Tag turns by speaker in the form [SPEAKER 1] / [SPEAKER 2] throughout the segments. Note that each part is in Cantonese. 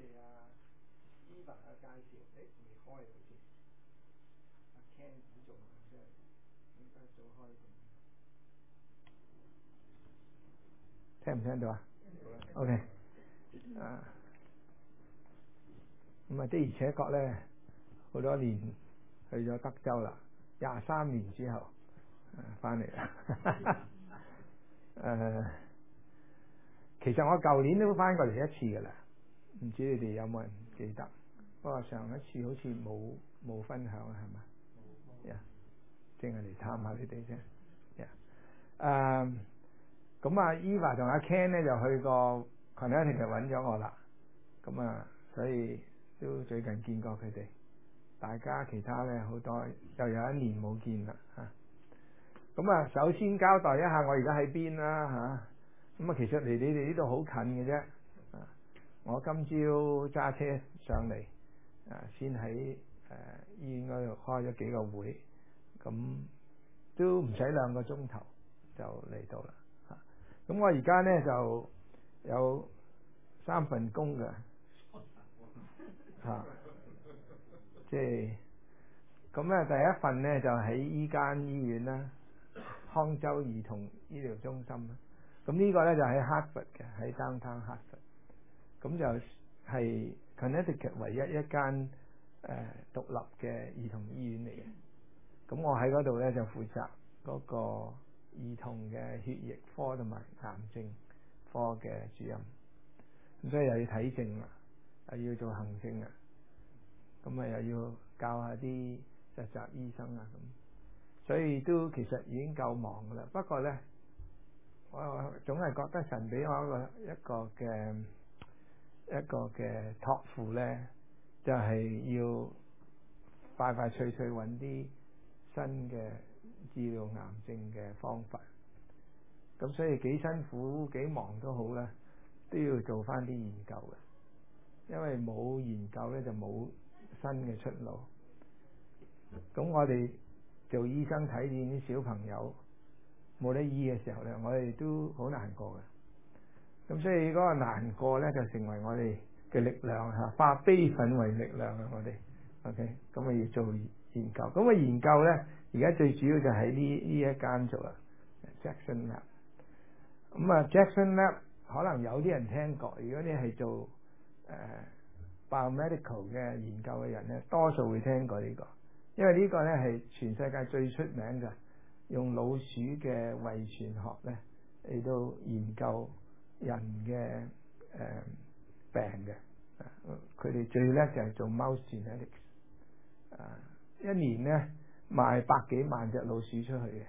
[SPEAKER 1] Eva 嘅介紹，未開好似阿 Ken 估做即係應該早開定。聽唔聽到啊？OK， 咁啊的而且確咧，好多年去咗德州啦，23年之後翻嚟啦。其實我舊年都翻過嚟一次噶啦，唔知你哋有冇人記得？不過上一次好似冇分享啊，係嘛？淨係嚟探下你哋啫。咁啊 Eva 同阿 Ken 咧就去過 Connecticut 揾咗我啦。咁啊，所以都最近見過佢哋。大家其他咧好多又有一年冇見啦嚇。咁啊，首先交代一下我而家喺邊啦嚇。咁啊，其實離你哋呢度好近嘅啫。我今朝揸車上嚟，先喺醫院嗰度開咗幾個會，咁都唔使2個鐘頭就嚟到啦。咁我而家咧就有3份工嘅，即係咁咧。第一份咧就喺依間醫院啦，康州兒童醫療中心啦。咁呢個咧就喺 Hartford 嘅，喺 Downtown Hartford。咁就係 Connecticut 唯一一間獨立嘅兒童醫院嚟嘅。咁我喺嗰度咧就負責嗰個兒童嘅血液科同埋癌症科嘅主任。咁所以又要睇症啊，又要做行政啊，咁啊又要教下啲實習醫生啊咁，所以都其實已經夠忙噶啦。不過咧，我總係覺得神俾我一個嘅託付咧，就係要快快脆脆揾啲新嘅治療癌症嘅方法。咁所以幾辛苦幾忙都好啦，都要做翻啲研究嘅，因為冇研究咧就冇新嘅出路。咁我哋做醫生睇見啲小朋友冇得醫嘅時候咧，我哋都好難過嘅。咁所以嗰個難過咧就成為我哋嘅力量嚇，化悲憤為力量啊！我哋 OK， 咁啊要做研究。咁啊研究咧，而家最主要就喺呢一間做啦 ，Jackson Lab。咁啊 Jackson Lab 可能有啲人聽過，如果你係做biomedical 嘅研究嘅人咧，多數會聽過呢個，因為呢個咧係全世界最出名嘅，用老鼠嘅遺傳學咧嚟到研究人嘅病嘅。佢哋最叻就係做 mouse genetics， 一年咧賣100幾萬隻老鼠出去嘅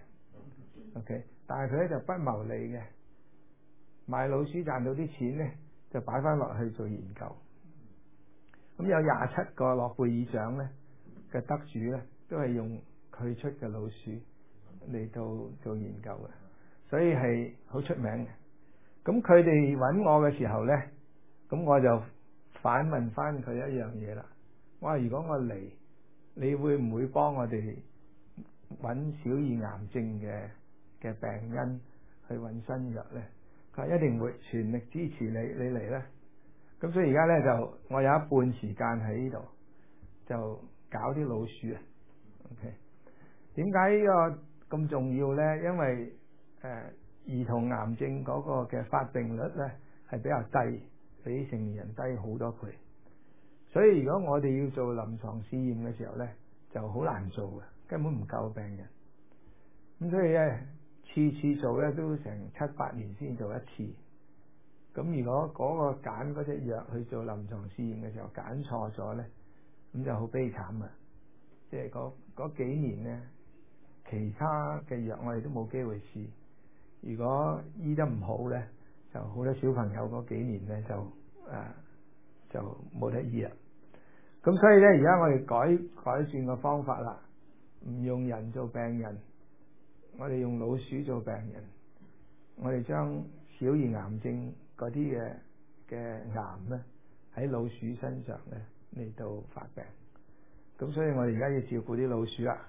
[SPEAKER 1] ，OK， 但係佢咧就不牟利嘅，賣老鼠賺到啲錢咧就擺翻落去做研究。咁有27個諾貝爾獎咧嘅得主咧都係用佢出嘅老鼠嚟到做研究嘅，所以係好出名嘅。咁佢哋揾我嘅時候咧，咁我就反問翻佢一樣嘢啦。我話如果我嚟，你會唔會幫我哋揾小兒癌症嘅病因去揾新藥咧？佢話一定會全力支持你嚟咧。咁所以而家咧就我有一半時間喺呢度就搞啲老鼠啊。OK， 點解呢個咁重要咧？因為兒童癌症嗰個嘅發病率咧係比較低，比成年人低好多倍。所以如果我哋要做臨床試驗嘅時候咧，就好難做嘅，根本唔夠病人。咁所以咧，次做咧都成7-8年先做一次。咁如果嗰個揀嗰隻藥去做臨床試驗嘅時候揀錯咗咧，咁就好悲慘啊！即係嗰幾年咧，其他嘅藥我哋都冇機會試。如果醫得唔好咧，就好多小朋友嗰幾年咧就冇得醫啦。咁所以咧，而家我哋改轉個方法啦，唔用人做病人，我哋用老鼠做病人。我哋將小兒癌症嗰啲嘅癌咧喺老鼠身上咧嚟到發病。咁所以我哋而家要照顧啲老鼠啦。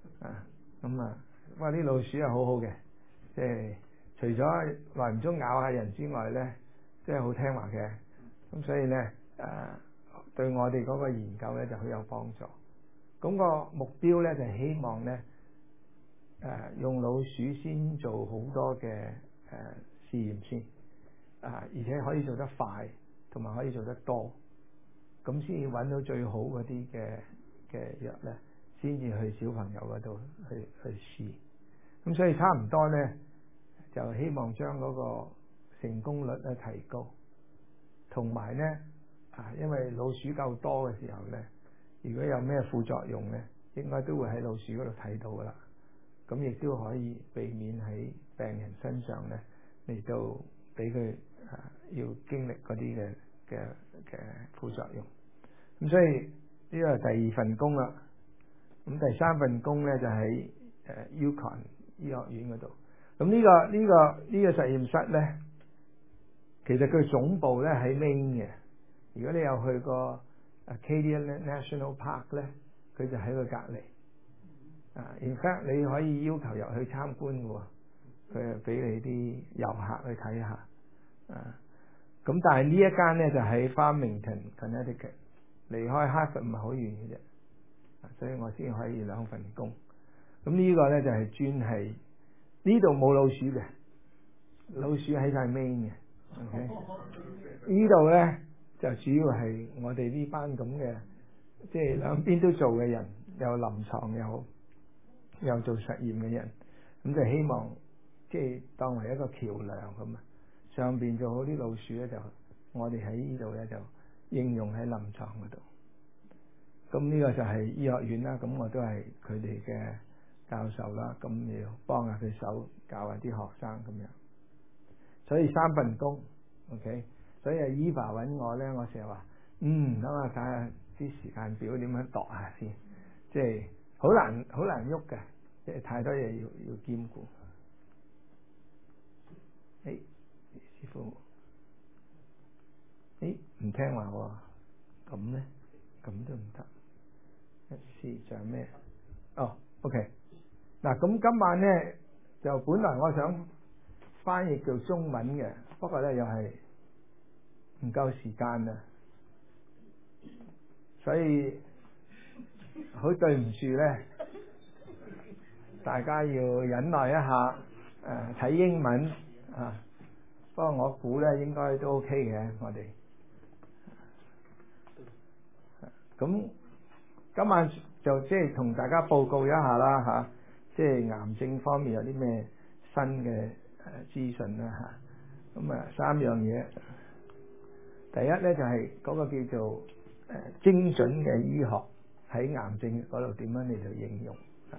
[SPEAKER 1] 啲老鼠係好好嘅，即係除咗耐唔中咬下人之外咧，即係好聽話嘅。咁所以咧對我哋嗰個研究咧就好有幫助。咁個目標咧就係希望咧用老鼠先做好多嘅試驗先，而且可以做得快，同埋可以做得多，咁先至揾到最好嗰啲嘅藥咧，先至去小朋友嗰度去試。咁所以差唔多咧，就希望將嗰個成功率咧提高，同埋咧因為老鼠夠多嘅時候咧，如果有咩副作用咧，應該都會喺老鼠嗰度睇到噶啦。咁亦都可以避免喺病人身上咧嚟到俾佢要經歷嗰啲嘅副作用。咁所以呢個係第二份工啦。咁第三份工咧就喺UConn 醫學院嗰度。咁呢個實驗室咧，其實佢總部咧喺 Maine 嘅。如果你有去過 Acadia National Park 咧，佢就喺佢隔離。in fact 你可以要求入去參觀嘅喎，佢係俾你啲遊客去睇下。咁但係呢一間咧就喺 Farmington Connecticut， 離開哈佛唔係好遠嘅啫。所以我先可以兩份工。咁呢個咧就係專係呢度冇老鼠嘅，老鼠喺晒 Maine 嘅。OK， 呢度咧就主要係我哋呢班咁嘅，即係兩邊都做嘅人，有臨床有做實驗嘅人，咁就希望即係當為一個橋梁咁啊。上邊做好啲老鼠咧，就我哋喺呢度咧就應用喺臨床嗰度。咁呢個就係醫學院啦，咁我都係佢哋嘅教授啦，咁要幫下佢手教下啲學生咁樣。所以三份工 ，OK。所以Eva 揾我咧，我成日話，等我睇下啲時間表點樣度下先，即係好難喐嘅，即係太多嘢要兼顧。師傅，唔聽話喎，咁咧咁都唔得。一試就係咩？OK。嗱，咁今晚咧就本來我想翻譯做中文嘅，不過咧又係唔夠時間啦，所以好對唔住咧，大家要忍耐一下。睇英文不過我估咧應該都 OK 嘅，我哋。咁今晚就即係同大家報告一下啦即係癌症方面有啲咩新嘅資訊啦咁三樣嘢。第一咧就係嗰個叫做精準嘅醫學喺癌症嗰度點樣嚟到應用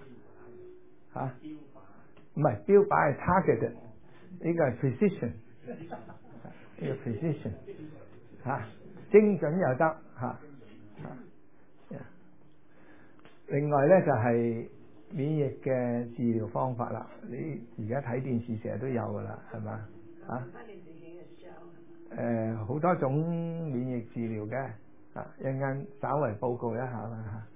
[SPEAKER 1] 唔係標靶係 targeted， 呢個係 precision， 呢個 precision 精準又得另外咧就係免疫嘅治療方法啦。你而家睇電視成日都有噶啦，係嘛好多種免疫治療嘅一陣間稍為報告一下啦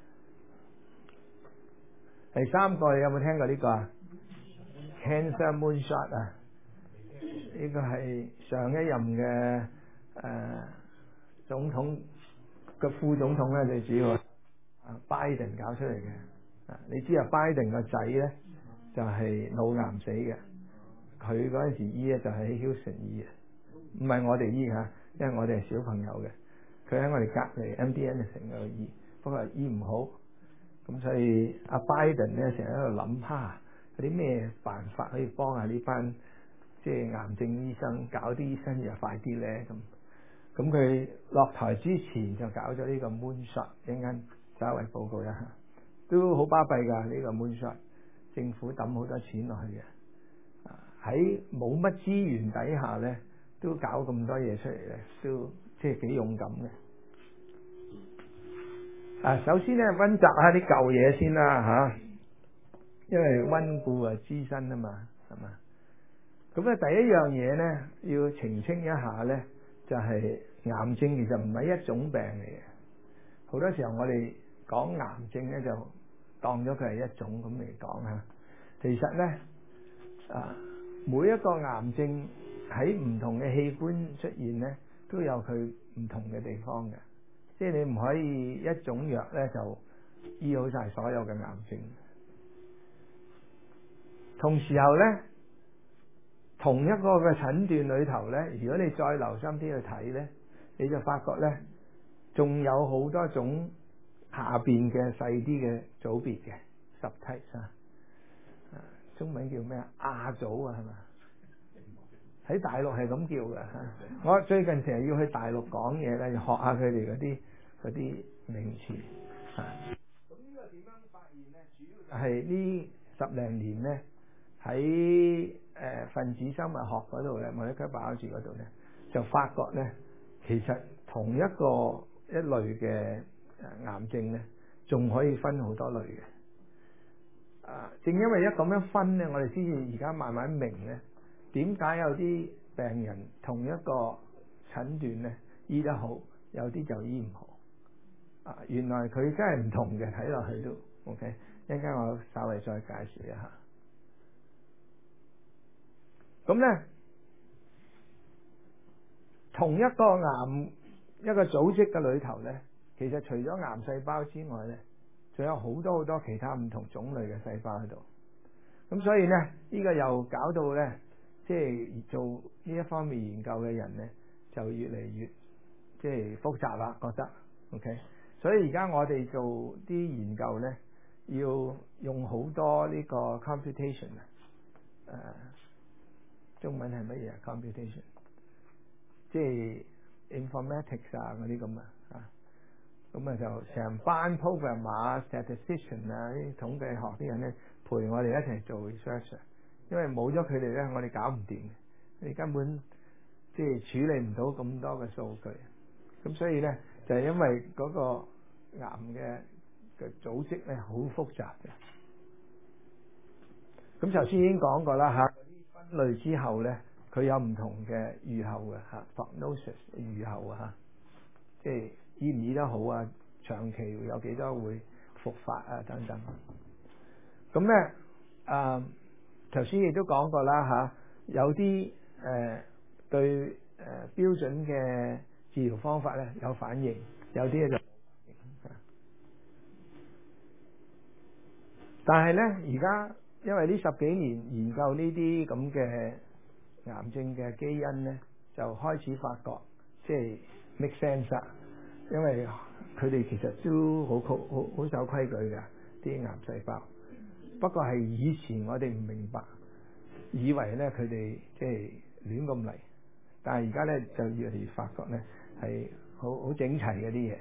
[SPEAKER 1] 第三個你有冇聽過呢個Cancer Moonshot 呢個係上一任嘅總統嘅副總統咧，最主要Biden 搞出嚟嘅。你知Biden 個仔咧就係腦癌死嘅，佢嗰陣時醫咧就喺 Houston 醫嘅，唔係我哋醫因為我哋係小朋友嘅，佢喺我哋隔離 MD Anderson 嗰度醫，不過醫唔好，咁所以Biden 咧成日喺度諗有啲咩辦法可以幫下呢班即係癌症醫生，搞啲醫生又快啲咧咁佢落台之前就搞咗呢個 Moonshot， 一陣間稍微報告一下，都好巴閉㗎呢個 Moonshot， 政府抌好多錢落去嘅，喺冇乜資源底下咧，都搞咁多嘢出嚟咧，都即係幾勇敢嘅。首先咧溫習下啲舊嘢先啦因為溫故知新啊嘛，係嘛？咁第一樣嘢咧要澄清一下咧，就係癌症其實唔係一種病嚟嘅。好多時候我哋講癌症咧就當咗佢係一種咁嚟講其實咧每一個癌症喺唔同嘅器官出現咧，都有佢唔同嘅地方嘅，即係你唔可以一種藥咧就醫好晒所有嘅癌症。同時候咧，同一個嘅診斷裏頭咧，如果你再留心啲去睇咧，你就發覺咧，仲有好多種下邊嘅細啲嘅組別嘅 subtypes 啊，中文叫咩啊？亞組啊，係嘛？喺大陸係咁叫嘅。我最近成日要去大陸講嘢咧，要學下佢哋嗰啲名詞啊。咁呢個點樣發現咧？主要係呢10零年咧，喺分子生物學嗰度咧，molecular biology嗰度咧，就發覺咧，其實同一類嘅癌症咧，仲可以分好多類嘅。正因為一咁樣分咧，我哋先至而家慢慢明咧，點解有啲病人同一個診斷咧醫得好，有啲就醫唔好。原來佢真係唔同嘅，睇落去都 OK。一陣間我稍微再介紹一下。咁咧，同一個癌一個組織嘅裏頭咧，其實除咗癌細胞之外咧，仲有好多好多其他唔同種類嘅細胞喺度。咁所以咧，呢個又搞到咧，即係做呢一方面研究嘅人咧，就越嚟越即係複雜啦，覺得 OK。所以而家我哋做啲研究咧，要用好多呢個 computation 中文係乜嘢 computation？ 即係 informatics 嗰啲咁咁就成班 programmer、statistician 啲統計學啲人咧，陪我哋一齊做 research。因為冇咗佢哋咧，我哋搞唔掂，你根本即係處理唔到咁多嘅數據。咁所以咧，就係因為嗰個癌嘅組織咧好複雜嘅。咁頭先已經講過啦嚇，分類之後咧，佢有唔同嘅預後嘅prognosis 預後即係醫唔醫得好啊，長期會有幾多會復發等等。咁咧頭先亦都講過啦有啲對標準嘅治療方法咧有反應，有啲就但係咧而家因為呢10幾年研究呢啲咁嘅癌症嘅基因咧，就開始發覺即係 make sense，因為佢哋其實都好守規矩嘅啲癌細胞。不過係以前我哋唔明白，以為咧佢哋即係亂咁嚟，但係而家咧就越嚟越發覺咧係好整齊嗰啲嘢。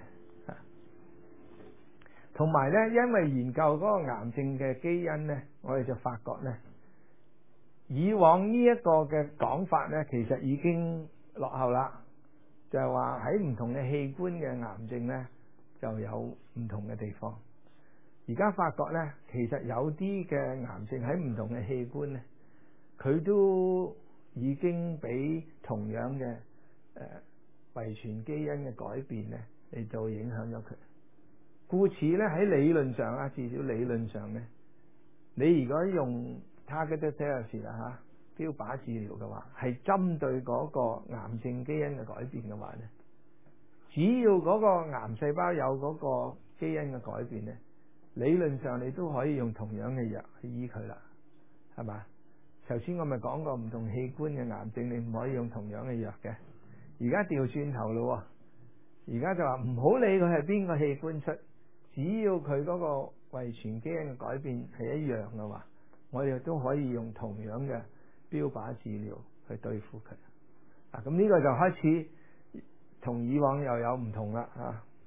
[SPEAKER 1] 同埋咧，因為研究嗰個癌症嘅基因咧，我哋就發覺咧，以往呢一個嘅講法咧，其實已經落後啦。就係話喺唔同嘅器官嘅癌症咧，就有唔同嘅地方。而家發覺咧，其實有啲嘅癌症喺唔同嘅器官咧，佢都已經俾同樣嘅遺傳基因嘅改變咧嚟到影響咗佢。故此咧喺理論上至少理論上咧，你如果用 targeted therapy 標靶治療嘅話，係針對嗰個癌症基因嘅改變嘅話咧，只要嗰個癌細胞有嗰個基因嘅改變咧，理論上你都可以用同樣嘅藥去醫佢啦，係嘛？頭先我咪講過唔同器官嘅癌症你唔可以用同樣嘅藥嘅，而家調轉頭咯，而家就話唔好理佢係邊個器官出，只要佢嗰個遺傳基因嘅改變係一樣嘅話，我哋都可以用同樣嘅標靶治療去對付佢。咁呢個就開始同以往又有唔同啦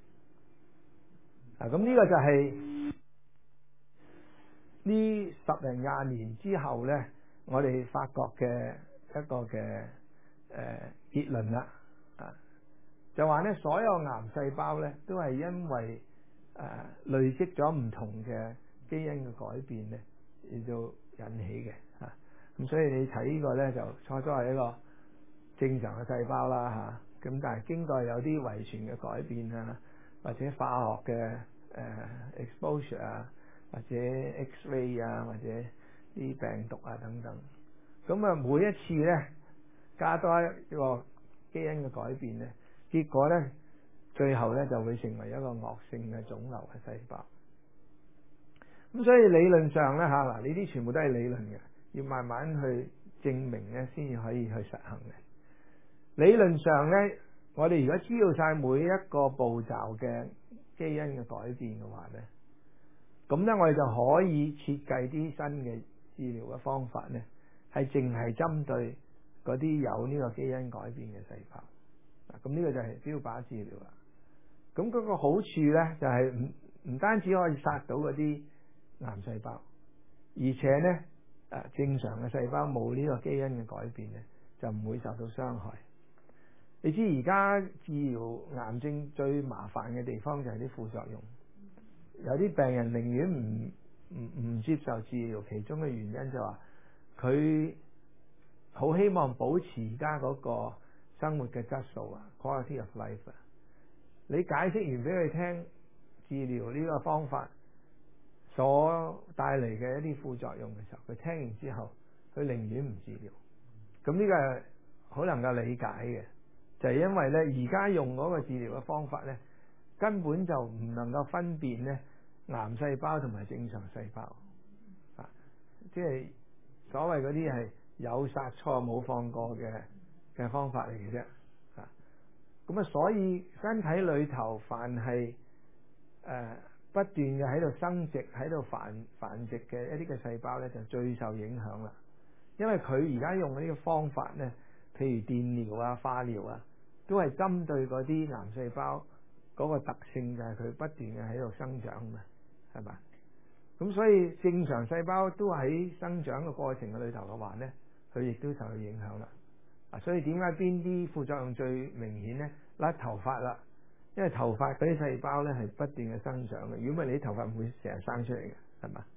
[SPEAKER 1] 咁呢個就係呢10零20年之後咧，我哋發覺嘅一個嘅結論啦就話咧，所有癌細胞咧都係因為累積咗唔同嘅基因嘅改變咧，而到引起嘅咁所以你睇呢個咧就初初係一個正常嘅細胞啦咁但係經過有啲遺傳嘅改變或者化學嘅exposure或者 X-ray 或者啲病毒等等，咁每一次咧加多一個基因嘅改變咧， 結果咧最後咧就會成為一個惡性嘅腫瘤嘅細胞。咁所以理論上咧嚇，嗱呢啲全部都係理論嘅，要慢慢去證明咧先至可以去實行嘅。理論上咧，我哋如果知道晒每一個步驟嘅基因嘅改變嘅話咧，咁咧我哋就可以設計啲新嘅治療嘅方法咧，係淨係針對嗰啲有呢個基因改變嘅細胞。咁呢個就係標靶治療啦。咁嗰個好處咧就係唔單止可以殺到嗰啲癌細胞，而且咧正常嘅細胞冇呢個基因嘅改變咧，就唔會受到傷害。你知而家治療癌症最麻煩嘅地方就係啲副作用，有啲病人寧願唔接受治療，其中嘅原因就話佢好希望保持而家嗰個生活嘅質素啊 ，quality of life 啊。你解釋完俾佢聽治療呢個方法所帶嚟嘅一啲副作用嘅時候，佢聽完之後，佢寧願唔治療。咁呢個係好能夠理解嘅，就係因為咧而家用嗰個治療嘅方法咧，根本就唔能夠分辨咧癌細胞同埋正常細胞啊，即係所謂嗰啲係有殺錯冇放過嘅方法嚟嘅啫啊。咁啊，所以身體裏頭凡係不斷嘅喺度生殖、喺度繁殖嘅一啲嘅細胞咧，就最受影響啦。因為佢而家用嘅呢個方法咧，譬如電療啊、化療啊，都係針對嗰啲癌細胞嗰個特性，就係佢不斷嘅喺度生長嘛，係嘛？咁所以正常細胞都喺生長嘅過程嘅裏頭嘅話咧，佢亦都受到影響啦。所以點解邊啲副作用最明顯咧？甩頭髮啦，因為頭髮嗰啲細胞咧係不斷嘅生長嘅，如果唔係你啲頭髮唔會成日生出嚟嘅，係嘛？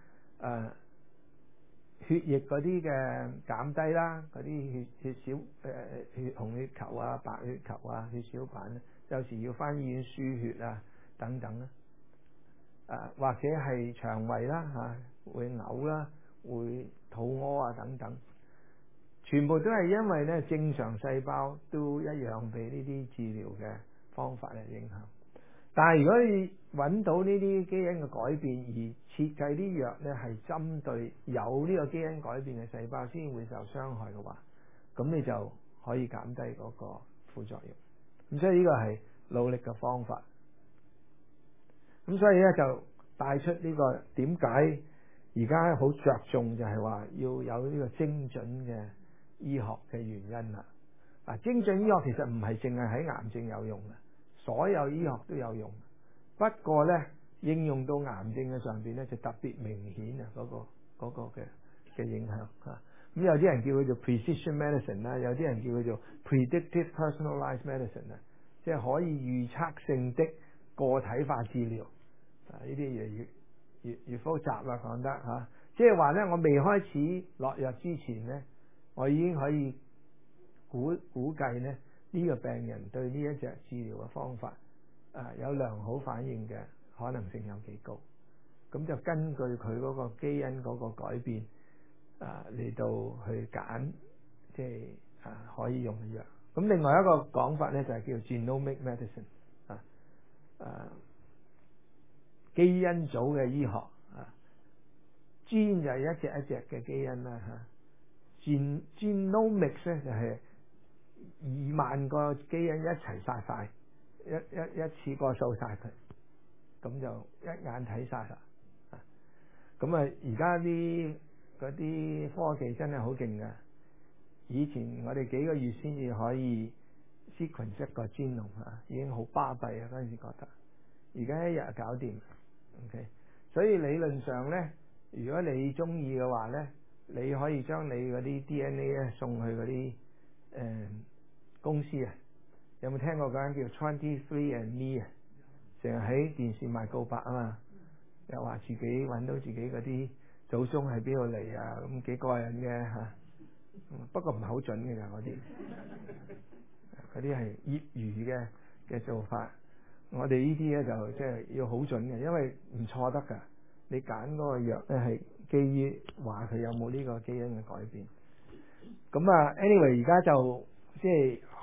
[SPEAKER 1] 血液嗰啲嘅減低啦，嗰啲血紅血球啊、白血球啊、血小板咧，有時要返醫院輸血啊等等啦，或者係腸胃啦嚇，會嘔啦，會肚屙啊等等。全部都係因為咧正常細胞都一樣被呢啲治療嘅方法嚟影響。但係如果你揾到呢啲基因嘅改變而設計啲藥咧係針對有呢個基因改變嘅細胞先會受傷害嘅話，咁你就可以減低嗰個副作用。咁所以呢個係努力嘅方法。咁所以咧就帶出呢個點解而家好着重就係話要有呢個精準嘅醫學嘅原因啦。精準醫學其實唔係淨係喺癌症有用嘅，所有醫學都有用。不過咧應用到癌症嘅上邊咧就特別明顯啊，嗰個嘅影響啊。咁有啲人叫佢做 precision medicine 啦，有啲人叫佢做 predictive personalized medicine 啊，即係可以預測性的個體化治療。呢啲嘢越複雜啦，講得嚇。即係話咧，我未開始落藥之前咧，我已經可以估計咧呢個病人對呢一隻治療嘅方法有良好反應嘅可能性有幾高，咁就根據佢嗰個基因嗰個改變嚟到去揀，即係可以用嘅藥。咁另外一個講法咧就係叫 genomic medicine 基因組嘅醫學gene 就係一隻一隻嘅基因啦genomics 咧就係2萬個基因一齊殺晒，一次過掃晒佢，咁就一眼睇晒啦。咁而家啲嗰啲科技真係好勁㗎。以前我哋幾個月先至可以 sequence 一個 genome 已經好巴閉啊！嗰陣時覺得，而家一日就搞掂。OK， 所以理論上咧，如果你中意嘅話咧，你可以將你嗰啲 DNA 咧送去嗰啲公司啊。有冇聽過嗰間叫 23andMe 啊？成日喺電視賣告白啊嘛，又話自己揾到自己嗰啲祖宗喺邊度嚟啊，咁幾過癮嘅嚇。不過唔係好準嘅嗰啲，嗰啲係業餘嘅做法。我哋呢啲咧就即係要好準嘅，因為唔錯得㗎。你揀嗰個藥咧係基於話佢有冇呢個基因嘅改變。咁anyway 而家就即係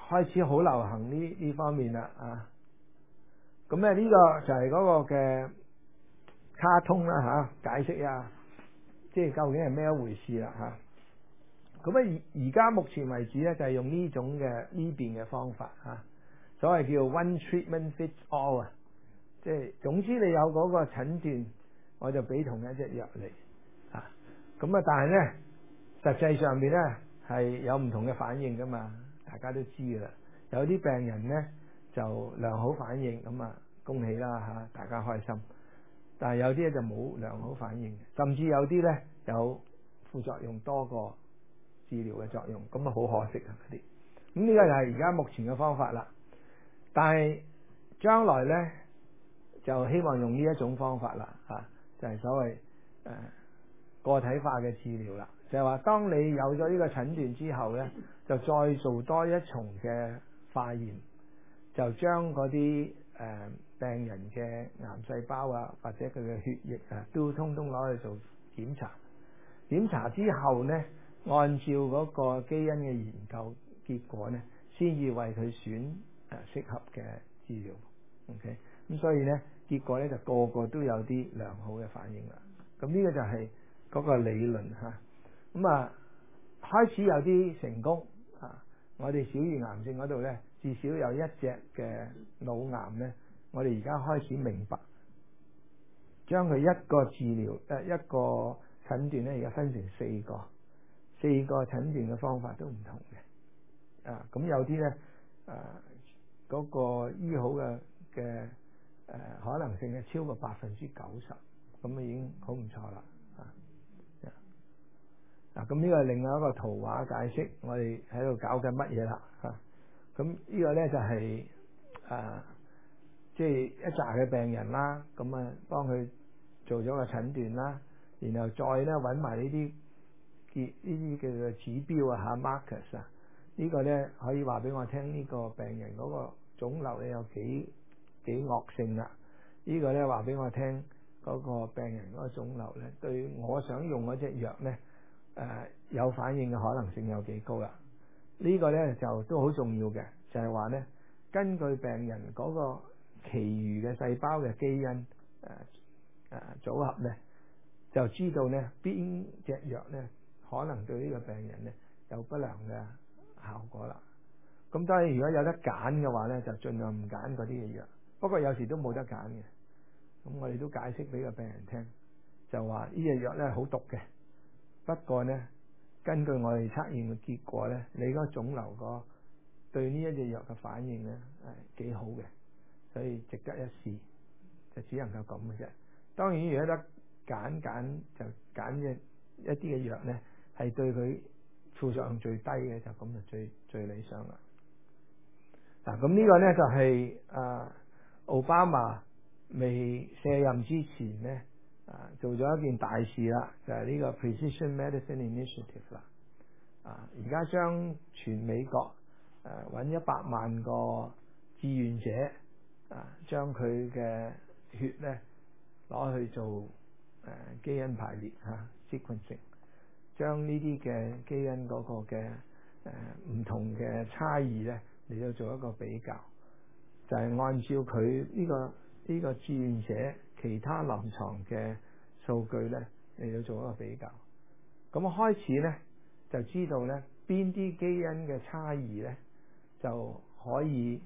[SPEAKER 1] 開始好流行呢方面啦啊。咁咧呢個就係嗰個嘅卡通啦嚇，解釋啊，即係究竟係咩一回事啦嚇。咁而家目前為止咧，就係用呢種嘅呢邊嘅方法嚇，所謂叫 one treatment fits all 啊，即係總之你有嗰個診斷，我就俾同一隻藥嚟啊。咁啊，但係咧實際上面咧係有唔同嘅反應噶嘛，大家都知噶啦。有啲病人咧就良好反應，咁啊恭喜啦嚇，大家開心。但係有啲咧就冇良好反應，甚至有啲咧有副作用多過治療嘅作用，咁啊好可惜啊嗰啲。咁呢個就係而家目前嘅方法啦。但係將來咧就希望用呢一種方法啦嚇，就係所謂個體化嘅治療啦。就係話當你有咗呢個診斷之後咧，就再做多一重嘅化驗，就將嗰啲病人嘅癌細胞啊，或者佢嘅血液啊，都通通攞去做檢查。檢查之後呢，按照嗰個基因嘅研究結果呢，先至為佢選適合嘅治療。OK， 咁所以呢，結果呢就個個都有啲良好嘅反應啦。咁呢個就係嗰個理論嚇。咁啊，開始有啲成功啊！我哋小兒癌症嗰度呢，至少有一隻嘅腦癌呢，我哋而家開始明白，將佢一個治療一個診斷咧，而家分成四個診斷嘅方法都唔同嘅啊。咁有啲咧嗰個醫好嘅可能性係超過90%，咁已經好唔錯啦啊！咁呢個係另外一個圖畫解釋我哋喺度搞緊乜嘢啦嚇。咁呢個咧就係即係一紮嘅病人啦，咁啊幫佢做咗個診斷啦，然後再咧揾埋呢啲嘅指標啊嚇 markers 啊，呢個咧可以話俾我聽呢個病人嗰個腫瘤咧有幾惡性啦。呢個咧話俾我聽嗰個病人嗰個腫瘤咧對我想用嗰隻藥咧有反應嘅可能性有幾高啦。呢個咧就都好重要嘅，就係話咧根據病人嗰個其餘嘅細胞嘅基因組合咧，就知道咧邊隻藥咧可能對呢個病人咧有不良嘅效果啦。咁當然如果有得揀嘅話咧，就盡量唔揀嗰啲嘅藥。不過有時都冇得揀嘅，咁我哋都解釋俾個病人聽，就話呢隻藥咧好毒嘅。不過咧，根據我哋測驗嘅結果咧，你嗰個腫瘤個對呢一隻藥嘅反應咧係幾好嘅，所以值得一試，就只能夠咁嘅啫。當然如果得揀就揀一啲嘅藥咧，係對佢副作用最低嘅，就咁就最理想啦。嗱，咁呢個咧就係奧巴馬未卸任之前咧做咗一件大事啦，就係呢個 Precision Medicine Initiative 啦。而家將全美國揾100萬個志願者將佢嘅血咧攞去做基因排列sequencing，將呢啲嘅基因嗰個嘅唔同嘅差異咧嚟到做一個比較，就係按照佢呢個志願者其他臨床嘅數據咧嚟到做一個比較。咁開始咧就知道咧邊啲基因嘅差異咧就可以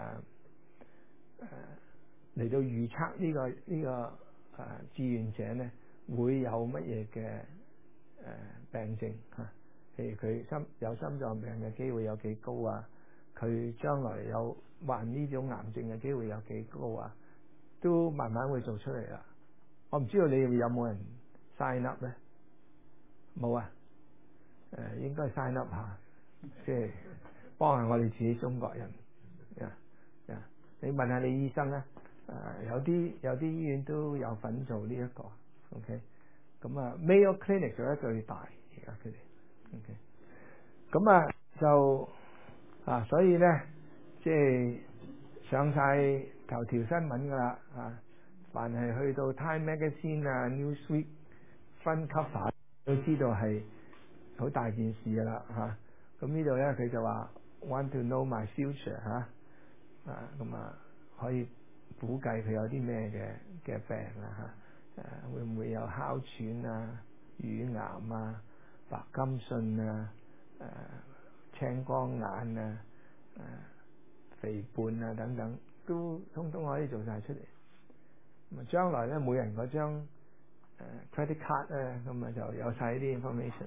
[SPEAKER 1] 嚟到預測呢個志願者咧會有乜嘢嘅病症嚇，譬如佢有心臟病嘅機會有幾高啊，佢將來有患呢種癌症嘅機會有幾高啊，都慢慢會做出嚟啦。我唔知道你有冇人 sign up 咧？冇啊？應該 sign up 下，即係幫下我哋自己中國人。你問下你醫生咧，有啲醫院都有份做呢一個 ，OK。咁Mayo Clinic 做得最大，而家佢哋 ，OK。咁就所以咧，即係上晒頭條新聞噶啦，凡係去到 Time Magazine Newsweek front cover 都知道係好大件事噶啦，咁呢度咧佢就話 want to know my future 咁可以估計佢有啲咩嘅病啦會唔會有哮喘啊、乳癌啊、白金遜啊、青光眼啊、肥胖啊等等，都通通可以做晒出嚟。咁將來咧，每人嗰張credit card 咧，咁就有晒啲 information。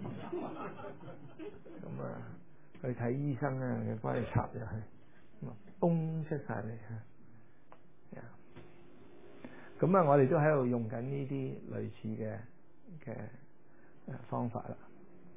[SPEAKER 1] 咁去睇醫生啊，佢幫你插入去，咁崩出晒嚟咁我哋都喺度用緊呢啲類似嘅方法啦。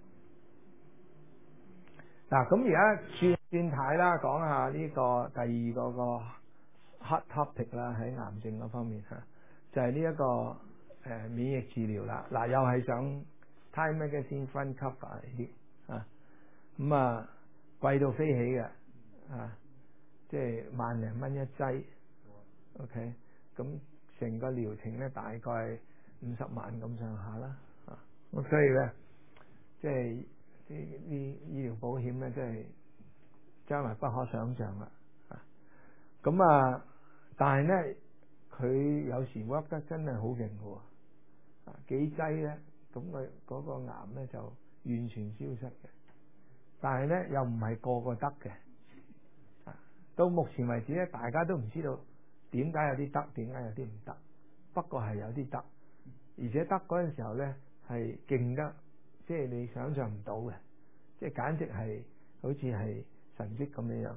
[SPEAKER 1] 嗱，咁而家轉軚啦，講下呢個第二個 hot topic 啦，喺癌症嗰方面就係呢一個免疫治療啦。嗱，又係上 Time Magazine Front Cover 呢啲貴到飛起嘅即係萬零蚊一劑 ，OK， 咁成個療程咧大概50萬咁上下啦，咁所以咧即係啲醫療保險咧，即係將來不可想像啦，咁但係咧佢有時 work 得真係好勁嘅喎，幾劑咧，咁佢嗰個癌咧就完全消失嘅，但係咧又唔係個個得嘅。到目前為止咧，大家都唔知道點解有啲得，點解有啲唔得。不過係有啲得，而且得嗰陣時候咧係勁得，即係你想象唔到嘅，即係簡直係好似係神蹟咁樣。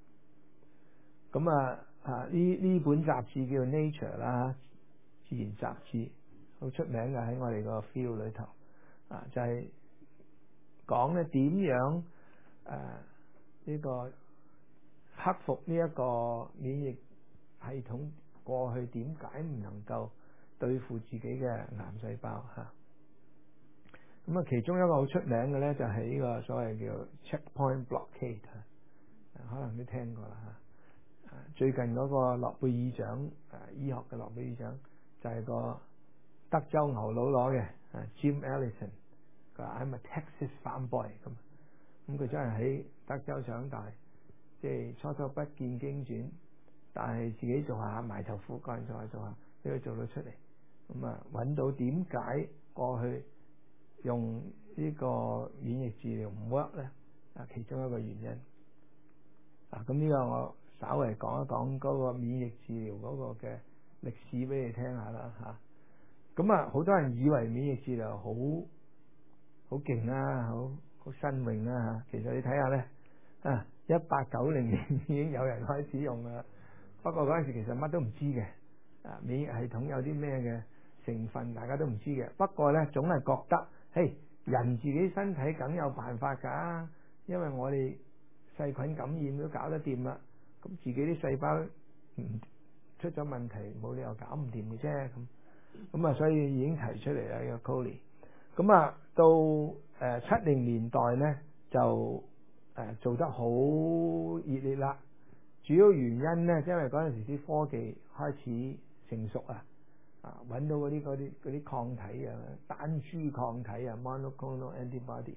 [SPEAKER 1] 咁呢本雜誌叫 Nature 啦，自然雜誌，好出名嘅喺我哋個 field 裏頭就係講咧點樣呢個克服呢一個免疫系統過去點解唔能夠對付自己嘅癌細胞咁其中一個好出名嘅咧就係呢個所謂叫 checkpoint blockade 可能都聽過啦最近嗰個諾貝爾獎醫學嘅諾貝爾獎就係個德州牛佬攞嘅Jim Allison， 佢話 I'm a Texas farm boy 咁佢真係喺德州長大。即係初初不見經傳，但係自己做下埋頭苦幹，做下，俾佢做到出嚟。咁揾到點解過去用呢個免疫治療唔 work 咧？其中一個原因。咁呢個我稍微講一講嗰個免疫治療嗰個嘅歷史俾你聽下啦咁好多人以為免疫治療好勁啦，好新穎啦其實你睇下咧1890年已經有人開始用啦，不過嗰陣時其實乜都唔知嘅，免疫系統有啲咩嘅成分大家都唔知嘅，不過咧總係覺得，嘿，人自己身體梗有辦法㗎，因為我哋細菌感染都搞得掂啦，咁自己啲細胞出咗問題，冇理由搞唔掂嘅啫，咁所以已經提出嚟啦呢個 Coley，咁到70年代咧就做得好熱烈啦，主要原因咧，因為嗰陣時啲科技開始成熟揾到嗰啲抗體單株抗體monoclonal antibody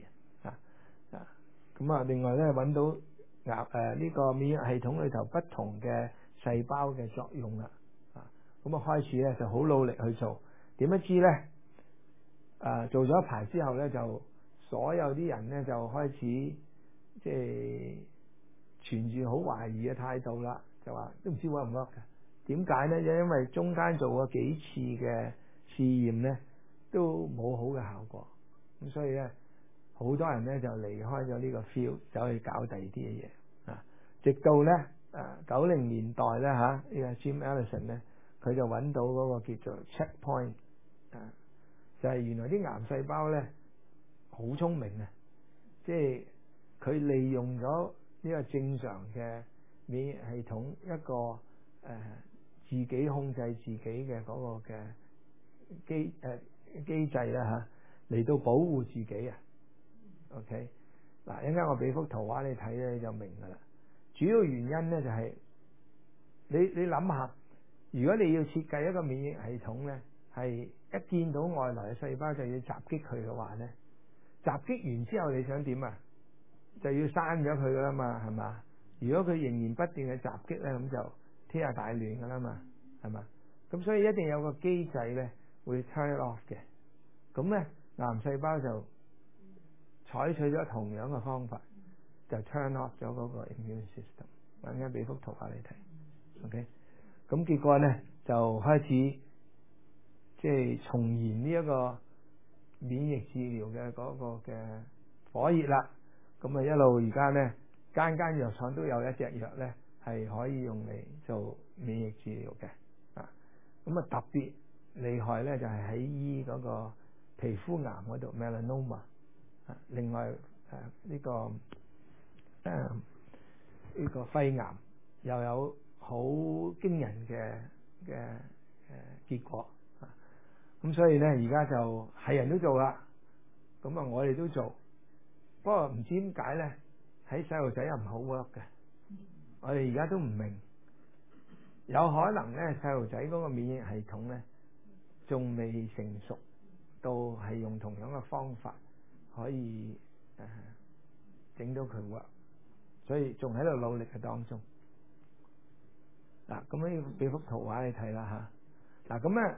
[SPEAKER 1] 咁另外咧揾到呢個免疫系統裏頭不同嘅細胞嘅作用啦，咁開始咧就好努力去做，點不知咧做咗一排之後咧，就所有啲人咧就開始即係存住好懷疑嘅態度啦，就話都唔知 work 唔 work 嘅。點解呢？因為中間做過幾次嘅試驗呢，都冇好嘅效果。咁所以呢，好多人呢就離開咗呢個 field，走去搞第二啲嘅嘢。直到呢90年代呢呢個 Jim Allison 呢，佢就揾到嗰個叫做 checkpoint，就係原來啲癌細胞呢好聰明即係佢利用咗呢個正常嘅免疫系統一個自己控制自己嘅嗰個嘅機制啦嚟到保護自己OK， 嗱，一陣間我俾幅圖畫你睇咧，你就明噶啦。主要原因咧就係你諗下，如果你要設計一個免疫系統咧，係一見到外來嘅細胞就要襲擊佢嘅話咧，襲擊完之後你想點啊？ 就要刪咗佢噶啦嘛，係嘛？如果佢仍然不斷嘅襲擊咧，咁就天下大亂噶啦嘛，係嘛？咁所以一定有個機制咧會 turn it off 嘅。咁咧癌細胞就採取咗同樣嘅方法，就 turn off 咗嗰個 immune system。陣間俾幅圖下你睇 ，OK？ 咁結果咧就開始即係重燃呢一個免疫治療嘅嗰個嘅火熱啦。咁啊一路而家咧間間藥廠都有一隻藥咧係可以用嚟做免疫治療嘅啊。咁啊特別厲害咧就係喺醫嗰個皮膚癌嗰度 melanoma 啊。另外呢個肺癌又有好驚人嘅結果啊。咁所以咧而家就係人都做啦。咁啊我哋都做，不過唔知點解咧喺細路仔又唔好 work 嘅。我哋而家都唔明，有可能咧細路仔嗰個免疫系統咧仲未成熟到係用同樣嘅方法可以整到佢 work，所以仲喺度努力嘅當中。嗱，咁呢俾幅圖畫你睇啦吓。嗱，咁咧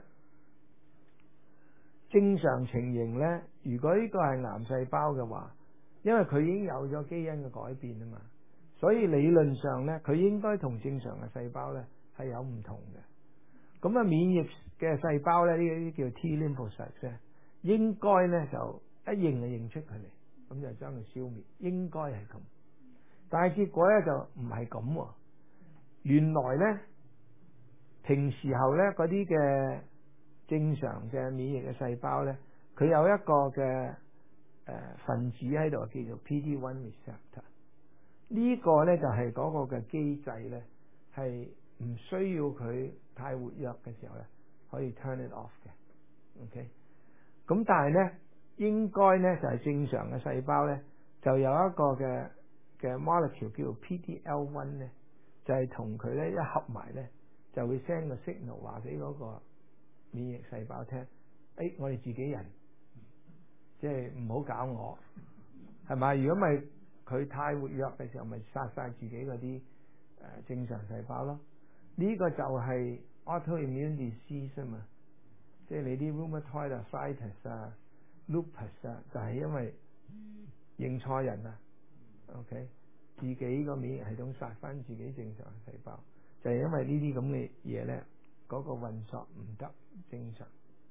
[SPEAKER 1] 正常情形咧，如果呢個係癌細胞嘅話，因為佢已經有咗基因嘅改變啊嘛，所以理論上咧，佢應該同正常嘅細胞咧係有唔同嘅。咁啊，免疫嘅細胞咧，呢啲叫 T lymphocytes 咧，應該咧就一認就認出佢嚟，咁就將佢消滅，應該係咁。但係結果咧就唔係咁喎。原來咧平時候咧嗰啲嘅正常嘅免疫嘅細胞咧，佢有一個嘅分子喺度叫做 PD-1 receptor。呢個咧就係嗰個嘅機制咧，係唔需要佢太活躍嘅時候咧，可以 turn it off 嘅。OK， 咁但係咧應該咧就係正常嘅細胞咧，就有一個嘅 molecule 叫做 PD-L1 咧，就係同佢咧一合埋咧，就會 send 個 signal 話俾嗰個免疫細胞聽，我哋自己人，即係唔好搞我，係咪？如果咪佢太活躍嘅時候，咪殺晒自己嗰啲正常細胞咯。呢個就係 autoimmune disease 啊嘛，即係你啲 rheumatoid arthritis 啊、lupus 啊，就係因為認錯人啊。OK， 自己個免疫系統殺翻自己正常嘅細胞，就係因為呢啲咁嘅嘢咧，嗰個運作唔得正常。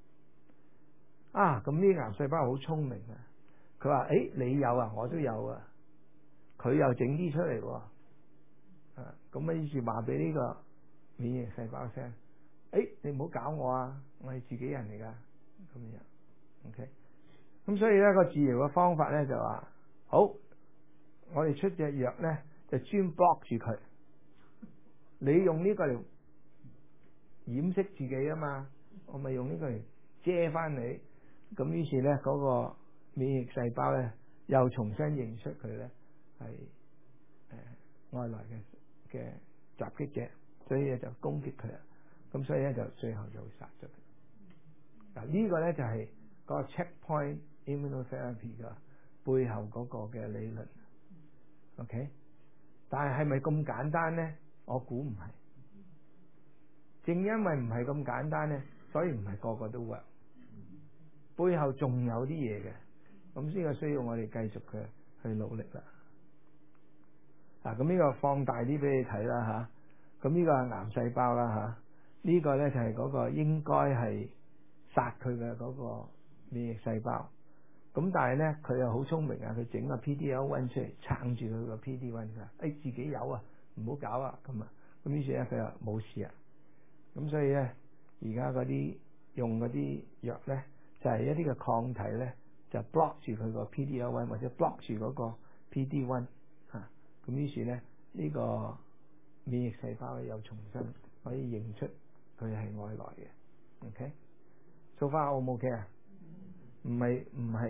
[SPEAKER 1] 咁呢啲癌細胞好聰明啊！佢話：你有啊，我都有啊。佢又整啲出嚟喎。咁於是話俾呢個免疫細胞聲：你唔好搞我啊！我係自己人嚟㗎。咁樣 OK。咁所以咧個治療嘅方法咧就話：好，我哋出隻藥咧就專 block 住佢。你用呢個嚟掩飾自己啊嘛，我咪用呢個嚟遮翻你。咁於是咧嗰個免疫細胞咧又重新認出佢咧係外來嘅襲擊者，所以咧就攻擊佢啦。咁所以咧就最後就會殺咗佢。嗱，呢個咧就係個 checkpoint immunotherapy 嘅背後嗰個嘅理論。OK， 但係咪咁簡單咧？我估唔係。正因為唔係咁簡單咧，所以唔係個個都 work。背後仲有啲嘢嘅，咁先係需要我哋繼續嘅去努力啦。咁呢個放大啲俾你睇啦吓，咁呢個係癌細胞啦吓，呢個咧就係嗰個應該係殺佢嘅嗰個免疫細胞。咁但係咧佢又好聰明啊，佢整個 PD-L1 出嚟撐住佢個 PD-1 㗎，自己有啊，唔好搞啊咁啊。咁於是咧佢又冇事啊。咁所以咧而家嗰啲用嗰啲藥咧，就係一啲嘅抗體咧，就 block 住佢個 PD-L1 或者 block 住嗰個 PD-1 嚇，咁於是咧呢個免疫細胞又重新可以認出佢係外來嘅。OK，so far O 唔 OK 啊？唔係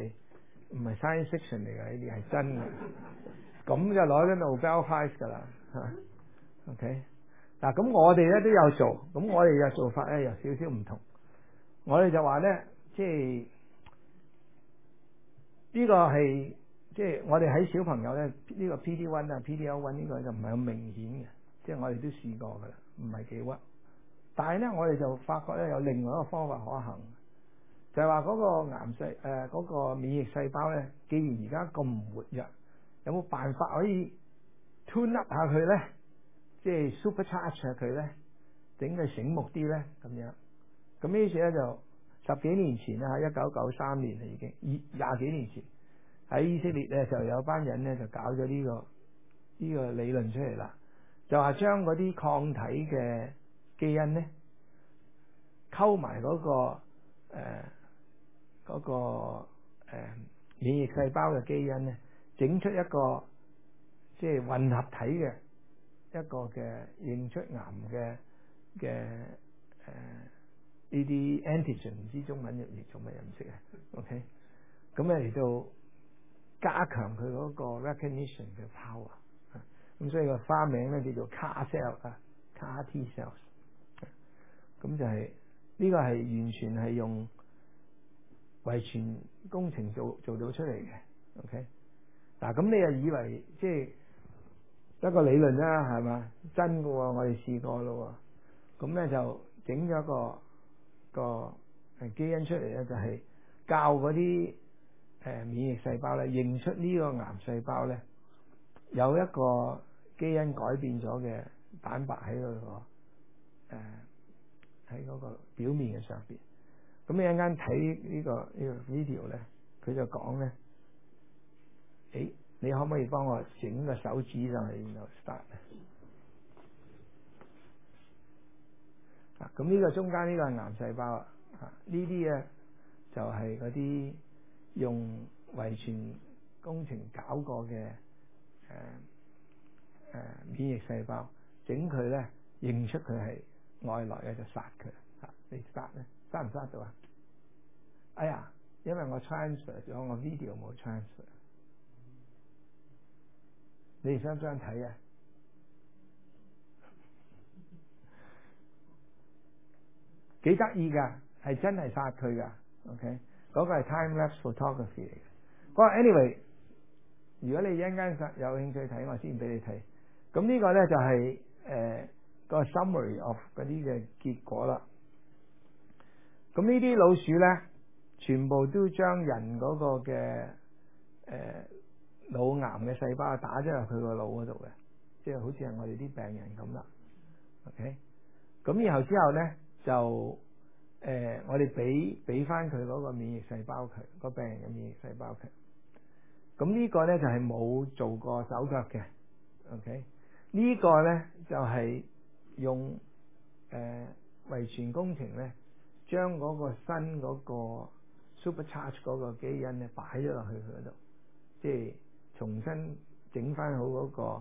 [SPEAKER 1] science fiction 嚟㗎，呢啲係真嘅。咁就攞咗 Nobel Prize 㗎啦嚇。OK，嗱咁我哋咧都有做，咁我哋嘅做法咧有少少唔同。我哋就話咧，即係呢個係即係我哋喺小朋友咧，呢個 PD-1 啊、PD-L1 呢個就唔係咁明顯嘅，即係我哋都試過噶啦，唔係幾屈。但係咧，我哋就發覺咧有另外一個方法可行，就係話嗰個癌細嗰個免疫細胞咧，既然而家咁唔活躍，有冇辦法可以 tune up 下佢咧？即係 supercharge 下佢咧，整佢醒目啲咧咁樣。咁呢次咧就10幾年前啦，1993年啦已經20幾年前喺以色列咧就有班人咧就搞咗呢個理論出嚟啦，就話將嗰啲抗體嘅基因咧溝埋嗰個免疫細胞嘅基因咧，整出一個即係混合體嘅一個嘅認出癌嘅呢啲 antigen， 唔知中文譯做乜嘢唔識啊 ，OK， 咁咧嚟到加強佢嗰個 recognition 嘅 power， 咁所以個花名咧叫做 CAR cell 啊 ，CAR T cells， 咁就係呢個係完全係用遺傳工程做到出嚟嘅 ，OK， 嗱咁你又以為即係一個理論啦，係嘛？真㗎喎，我哋試過咯，咁咧就整咗個基因出嚟咧，就係教嗰啲免疫細胞咧認出呢個癌細胞咧有一個基因改變咗嘅蛋白喺喺嗰個表面嘅上邊。咁你一陣間睇呢個 video 咧，佢就講咧，你可唔可以幫我整個手指上去，然後 start 啊？咁呢個中間呢個係癌細胞啊，呢啲咧就係嗰啲用遺傳工程搞過嘅免疫細胞，整佢咧認出佢係外來嘅就殺佢啊！你殺咧殺唔殺到啊？哎呀，因為我 transfer 咗，我 video 冇 transfer。你哋想唔想睇啊？幾得意㗎，係真係殺佢㗎。OK， 嗰個係 time lapse photography 嚟嘅。不過 anyway， 如果你一陣間有興趣睇，我先俾你睇。咁呢個咧就係個 summary of 嗰啲嘅結果啦。咁呢啲老鼠咧，全部都將人嗰個嘅腦癌嘅細胞打咗入佢個腦嗰度嘅，即係好似係我哋啲病人咁啦。OK， 咁然後之後咧就我哋俾翻佢嗰個免疫細胞佢，個病人嘅免疫細胞佢。咁呢個咧就係冇做過手腳嘅。OK， 呢個咧就係用遺傳工程咧，將嗰個新嗰個 supercharge 嗰個基因咧擺咗落去佢嗰度，即係重新整翻好嗰個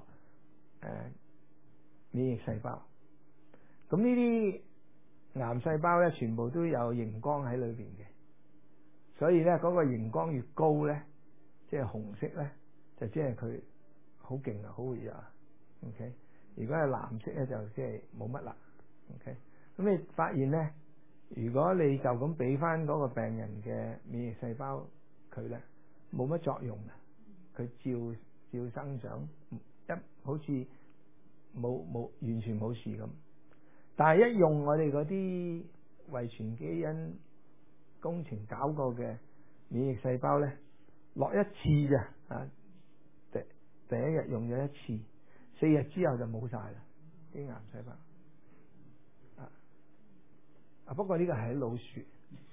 [SPEAKER 1] 免疫細胞。咁呢啲癌細胞咧，全部都有熒光喺裏邊嘅，所以咧嗰個熒光越高咧，即係紅色咧，就即係佢好勁啊，好活躍啊。OK， 如果係藍色咧，就即係冇乜啦。OK， 咁你發現咧，如果你就咁俾翻嗰個病人嘅免疫細胞佢咧，冇乜作用嘅，佢照生長，好似冇完全冇事咁。但係一用我哋嗰啲遺傳基因工程搞過嘅免疫細胞咧，落一次咋啊？第一日用咗一次，4日之後就冇晒啦啲癌細胞。不過呢個係喺老鼠，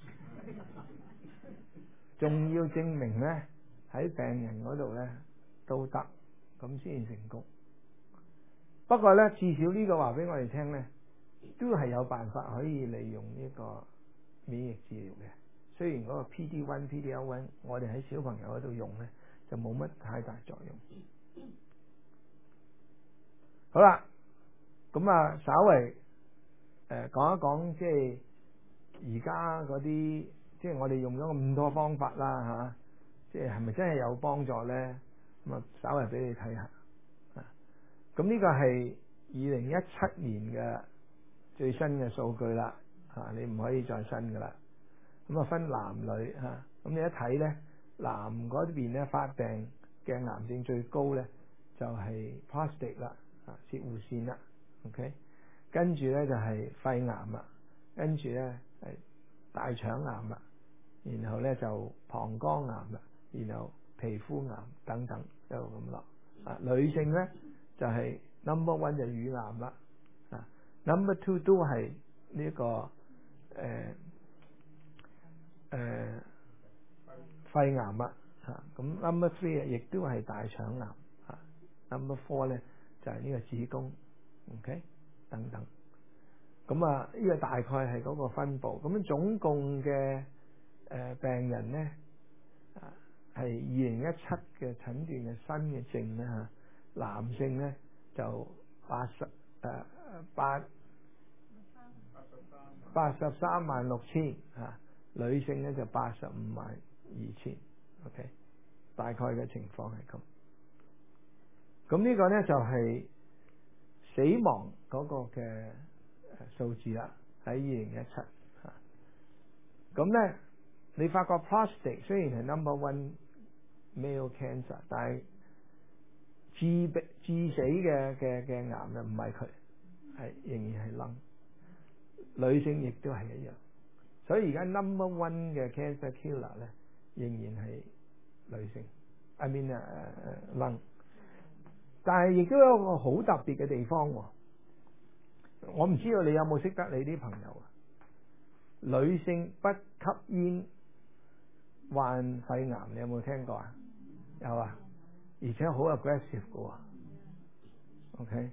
[SPEAKER 1] 仲要證明咧喺病人嗰度咧都得，咁先成功。不過咧，至少呢個話俾我哋聽咧，都係有辦法可以利用呢個免疫治療嘅。雖然嗰個 PD-1、PD-L1 我哋喺小朋友嗰度用咧，就冇乜太大作用。好啦，咁啊，稍微講一講，即係而家嗰啲，即係我哋用咗咁多方法啦，即係係咪真係有幫助咧？咁啊，稍微俾你睇下。咁呢個係2017年嘅最新嘅數據啦，你唔可以再新噶啦。咁啊分男女咁你一睇咧，男嗰邊咧發病嘅癌症最高咧就係 prostate 啦，攝護腺啦 ，OK， 跟住咧就係肺癌啦，跟住咧係大腸癌啦，然後咧就膀胱癌啦，然後皮膚癌等等一路咁落。女性咧就係 number one 就乳癌啦，number two 都係呢個肺癌啦，咁 number three 亦都係大腸癌，number four 咧就係呢個子宮 ，OK 等等。咁呢個大概係嗰個分佈。咁總共嘅病人咧係2017嘅診斷嘅新嘅症咧男性咧就836000女性咧就852,000 ，OK， 大概嘅情況係咁。咁呢個咧就係死亡嗰個嘅數字啦，喺2017咁咧你發覺 prostate 雖然係 number one male cancer， 但係致死嘅癌咧唔係佢，係仍然係lung。女性亦都係一樣，所以而家 number one 嘅 cancer killer 咧仍然係女性，I mean lung。但係亦都有一個好特別嘅地方，我唔知道你有冇識得你啲朋友啊？女性不吸煙患肺癌，你有冇聽過啊？有啊，而且好 aggressive 嘅喎，OK，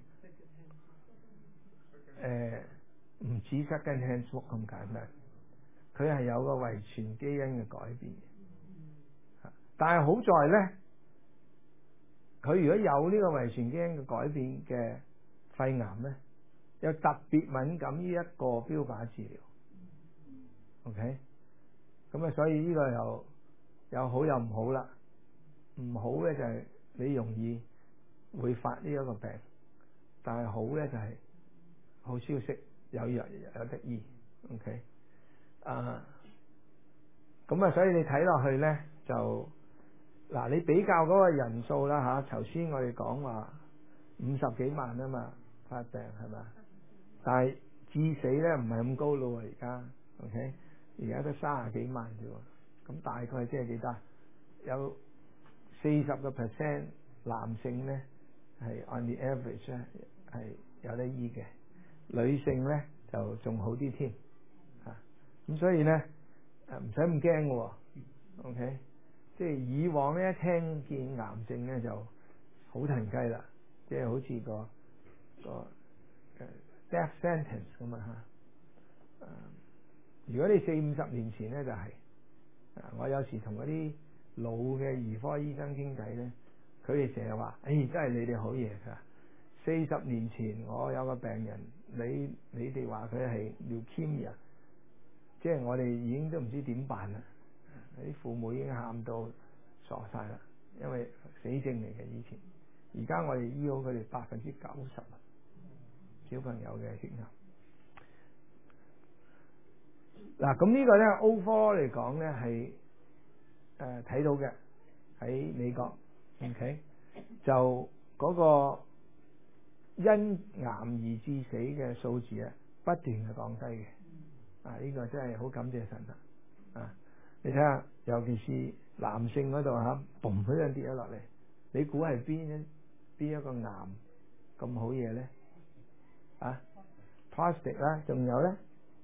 [SPEAKER 1] 唔止 second hand smoke 咁簡單，佢係有個遺傳基因嘅改變嘅，但係好在咧，佢如果有呢個遺傳基因嘅改變嘅肺癌咧，又特別敏感於一個標靶治療，OK，咁所以呢個又有好有唔好啦。唔好咧就係你容易會發呢一個病，但係好咧就係好消息，有藥有得醫 ，OK， 咁所以你睇落去咧就嗱，你比較嗰個人數啦頭先我哋講話50幾萬啊嘛發病係嘛，但係致死咧唔係咁高咯而家 ，OK， 而家都30幾萬啫喎，咁大概即係幾多？有40% 男性咧係 on the average 咧係有得醫嘅，女性咧就仲好啲添，咁所以咧唔使咁驚嘅，OK， 即係以往咧一聽見癌症咧就好騰雞啦，即係好似個 death sentence 咁如果你40-50年前咧就係，我有時同嗰啲老嘅兒科醫生傾偈咧，佢哋成日話，真係你哋好嘢㗎。40年前我有個病人，你哋話佢係 leukemia， 即係我哋已經都唔知點辦啦。啲父母已經喊到傻晒啦，因為死症嚟嘅以前。而家我哋醫好佢哋90%小朋友嘅血癌。嗱，咁呢個咧 overall 嚟講咧係睇到嘅喺美國 ，OK， 就嗰個因癌而致死嘅數字不斷嘅降低嘅，呢個真係好感謝神啦，你睇下，尤其是男性嗰度嘣嗰陣跌咗落嚟，你估係邊一個癌咁好嘢咧？prostate 啦，仲有咧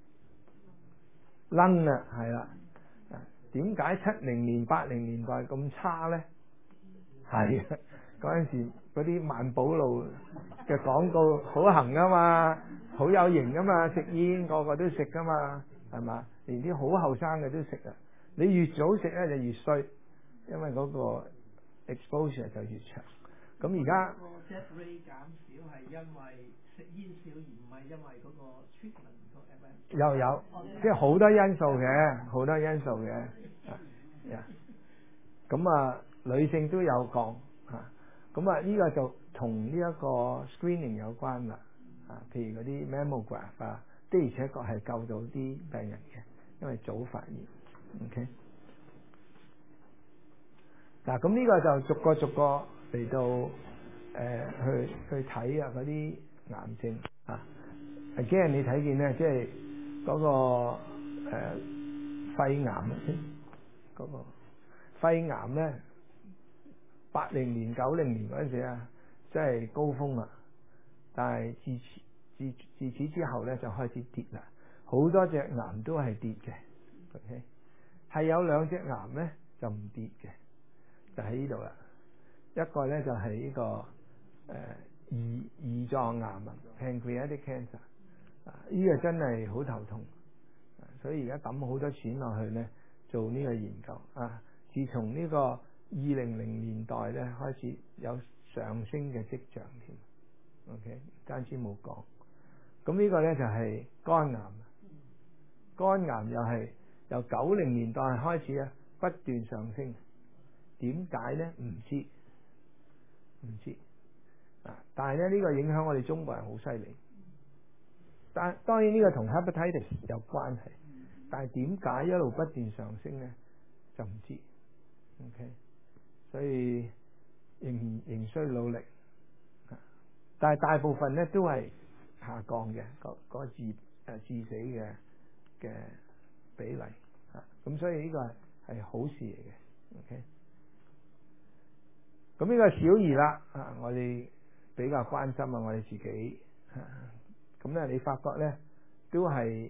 [SPEAKER 1] lung啊，係啦。點解70年80年代咁差咧？係嗰陣時嗰啲萬寶路嘅廣告好行啊嘛，好有型啊嘛，食煙個個都食噶嘛，係嘛？連啲好後生嘅都食啊！你越早食咧就越衰，因為嗰個 exposure 就越長。咁而家個 death rate 減少係因為食煙少，而唔係因為嗰個 treatment 個 event。又有，即係好多因素嘅，好多因素嘅。咁女性都有降咁呢個就同呢一個 screening 有關啦。譬如嗰啲 mammograph 的而且確係救到啲病人嘅，因為早發現。OK。 嗱，咁呢個就逐個嚟到去睇啊嗰啲癌症啊。Again 你睇見咧，即係嗰個肺癌先，嗰個肺癌咧，80年90年嗰陣時啊，即係高峰啊。但係自此之後咧，就開始跌啦。好多隻癌都係跌嘅 ，OK， 係有兩隻癌咧就唔跌嘅，就喺呢度啦。一個咧就係呢個胰臟癌啊 ，pancreatic cancer 啊，呢個真係好頭痛，所以而家抌好多錢落去咧做呢個研究啊。自從呢個2000年代咧開始有上升嘅跡象添。OK， 單止冇講。咁呢個咧就係肝癌，肝癌又係由90年代開始啊，不斷上升。點解咧？唔知啊！但係咧呢個影響我哋中國人好犀利。但當然呢個同 hepatitis 有關係，但係點解一路不斷上升咧？就唔知。OK， 所以仍需努力。但係大部分咧都係下降嘅，個致死嘅比例啊，咁所以呢個係好事嚟嘅。OK， 咁呢個小兒啦啊，我哋比較關心啊，我哋自己咁咧，你發覺咧都係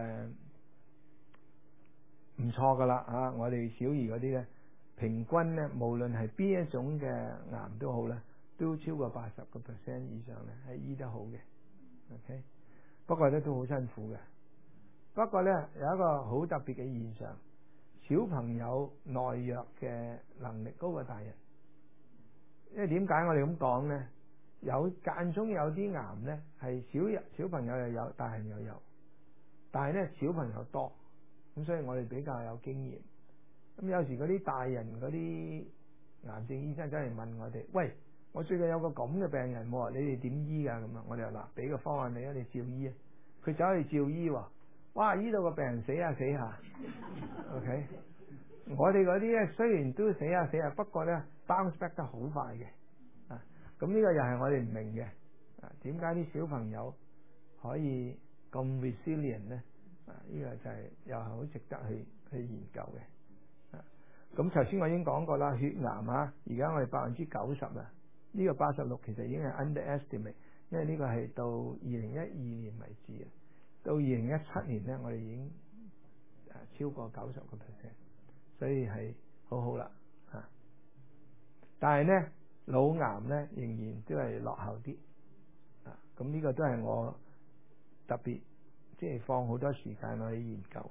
[SPEAKER 1] 唔錯噶啦啊！我哋小兒嗰啲咧，平均咧無論係邊一種嘅癌都好咧，都超過80% 以上咧係醫得好嘅。OK， 不過咧都好辛苦嘅。不過咧有一個好特別嘅現象，小朋友耐藥嘅能力高過大人。因為點解我哋咁講咧？有間中有啲癌咧係小朋友又有，大人又有，但係咧小朋友多，咁所以我哋比較有經驗。咁有時嗰啲大人嗰啲癌症醫生走嚟問我哋，喂，我最近有個咁嘅病人，你哋點醫啊？咁啊，我哋話嗱，俾個方案你啊，你照醫啊。佢走去照醫喎，哇！醫到個病人死下OK， 我哋嗰啲咧雖然都死下，不過咧 bounce back 得好快嘅啊。咁呢個又係我哋唔明嘅啊，點解啲小朋友可以咁 resilient 咧？啊，呢個就係又係好值得去研究嘅。咁頭先我已經講過啦，血癌啊，而家我哋90%啊，呢個86其實已經係 underestimate， 因為呢個係到2012年為止啊，到2017年咧，我哋已經超過90%，所以係好好啦嚇。但係咧，腦癌咧仍然都係落後啲啊。咁呢個都係我特別即係放好多時間去研究。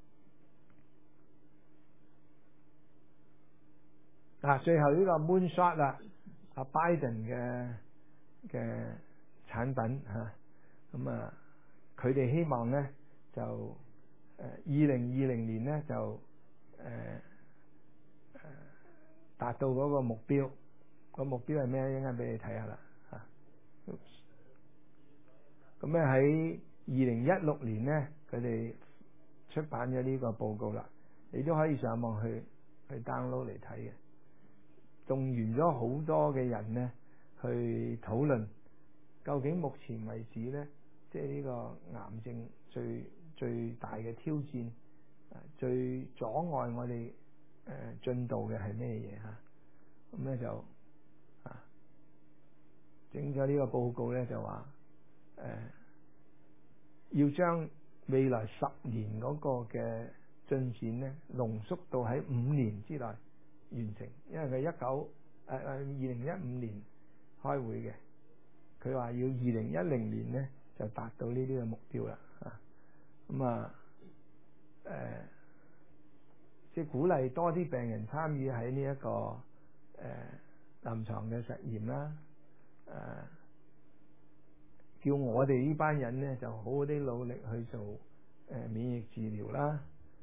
[SPEAKER 1] 最後呢個 Moonshot 啦，阿 Biden 嘅產品嚇，咁佢哋希望咧就2020年咧就達到嗰個目標。個目標係咩？一陣間俾你睇下啦嚇。咁咧喺2016年咧，佢哋出版咗呢個報告啦，你都可以上網去 download 嚟睇嘅。動員咗好多嘅人咧去討論，究竟目前為止咧，即係呢個癌症最大嘅挑戰，最阻礙我哋進度嘅係咩嘢嚇？咁咧就整咗呢個報告咧，就話要將未來10年嗰個嘅進展咧濃縮到喺5年之內完成，因為佢2015年開會嘅，佢話要2010年咧就達到呢啲嘅目標啦嚇。即係鼓勵多啲病人參與喺呢一個臨床嘅實驗啦，叫我哋呢班人咧就好好啲努力去做免疫治療啦，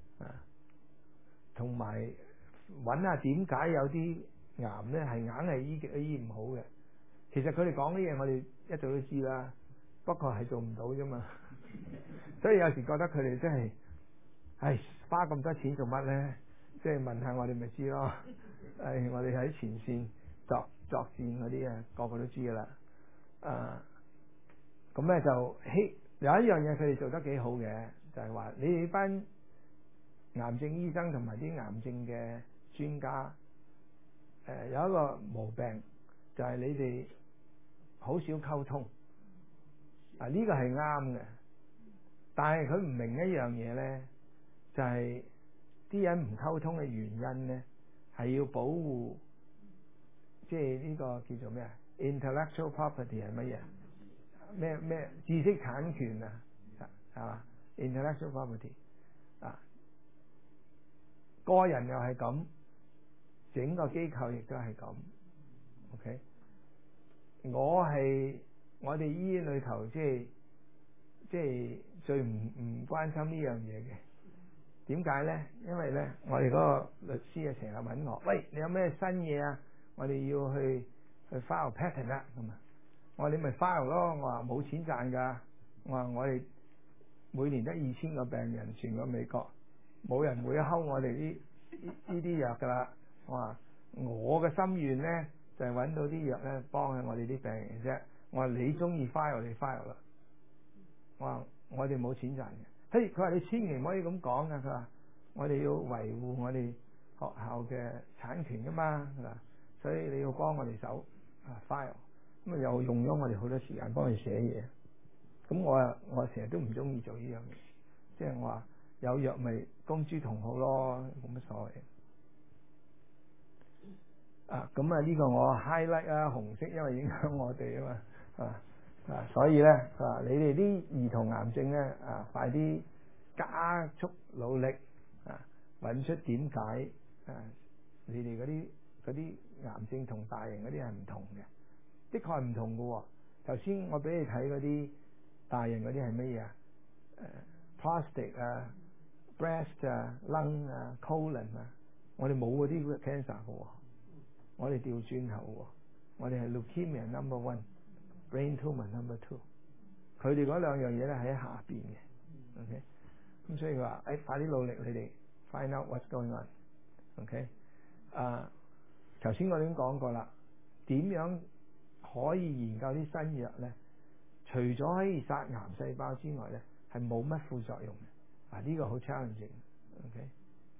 [SPEAKER 1] 同埋揾下點解有啲癌咧係硬係醫唔好嘅。其實佢哋講啲嘢我哋一早都知啦，不過係做唔到啫嘛。所以有時覺得佢哋真係，花咁多錢做乜咧？即係問下我哋咪知咯。 我哋喺前線作戰嗰啲個個都知噶啦。咁咧就有一樣嘢佢哋做得幾好嘅，就係話你哋班癌症醫生同埋啲癌症嘅專家，有一個毛病就係你哋好少溝通。呢個係啱嘅，但係佢唔明一樣嘢咧，就係啲人唔溝通嘅原因咧，係要保護，即係呢個叫做咩啊 ？Intellectual property 係乜嘢？咩知識產權啊？係嘛 ？Intellectual property 個人又係咁，整個機構亦都係咁。OK， 我哋醫院裏頭即係最唔關心呢樣嘢嘅。點解咧？因為咧，我哋嗰個律師成日揾我，喂，你有咩新嘢啊？我哋要去 file patent 啦，咁啊，我話你咪 file 咯。我話冇錢賺㗎。我話我哋每年得2000個病人，全個美國冇人會睺我哋呢啲藥㗎啦。我話我嘅心願咧就係揾到啲藥咧幫下我哋啲病人啫。我話你中意 file 你 file 啦。我話我哋冇錢賺嘅。佢話你千祈唔可以咁講㗎。佢話我哋要維護我哋學校嘅產權㗎嘛，所以你要幫我哋手file。咁又用咗我哋好多時間幫佢寫嘢。咁我成日都唔中意做呢樣嘢，即係我話有藥咪公諸同好咯，冇乜所謂。咁呢個我 highlight 紅色，因為影響我哋啊嘛，所以咧你哋啲兒童癌症咧快啲加速努力揾出點解你哋嗰啲癌症同大型嗰啲係唔同嘅，的確係唔同嘅喎。頭先我俾你睇嗰啲大型嗰啲係乜嘢prostate breast lung colon 我哋冇嗰啲 cancer 嘅喎。我哋調轉頭喎，我哋係 leukemia number 1，brain tumor number 2。佢哋嗰兩樣嘢咧喺下邊嘅 ，OK。咁所以佢話快啲努力，你哋 find out what's going on，OK。頭先我已經講過啦，點樣可以研究啲新藥咧？除咗可以殺癌細胞之外咧，係冇乜副作用嘅。呢個好 challenging，OK。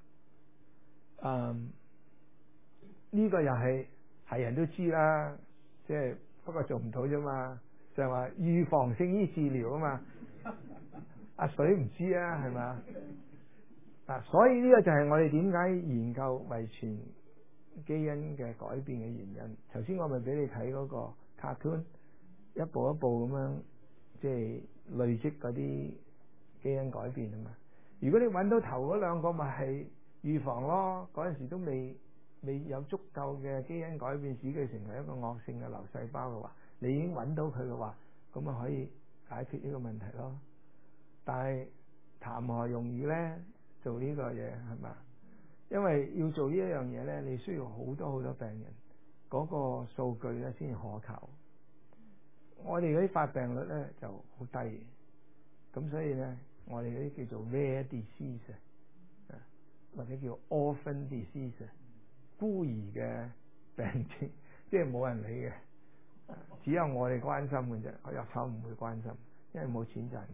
[SPEAKER 1] 呢個又係人都知啦，即係不過做唔到啫嘛，就係話預防勝於治療啊嘛。阿水唔知啊，係嘛？所以呢個就係我哋點解研究遺傳基因嘅改變嘅原因。頭先我咪俾你睇嗰個 cartoon， 一步一步咁樣即係累積嗰啲基因改變啊嘛。如果你揾到頭嗰兩個，咪係預防咯。嗰陣時都未有足夠嘅基因改變，使佢成為一個惡性嘅瘤細胞嘅話，你已經揾到佢嘅話，咁咪可以解決呢個問題咯。但係談何容易咧？做呢個嘢係嘛？因為要做呢一樣嘢咧，你需要好多病人嗰個數據咧先可靠。我哋嗰啲發病率咧就好低，咁所以咧我哋嗰啲叫做 rare disease 或者叫 orphan disease， 孤兒嘅病症，即係冇人理嘅，只有我哋關心嘅啫，藥廠唔會關心，因為冇錢賺嘅。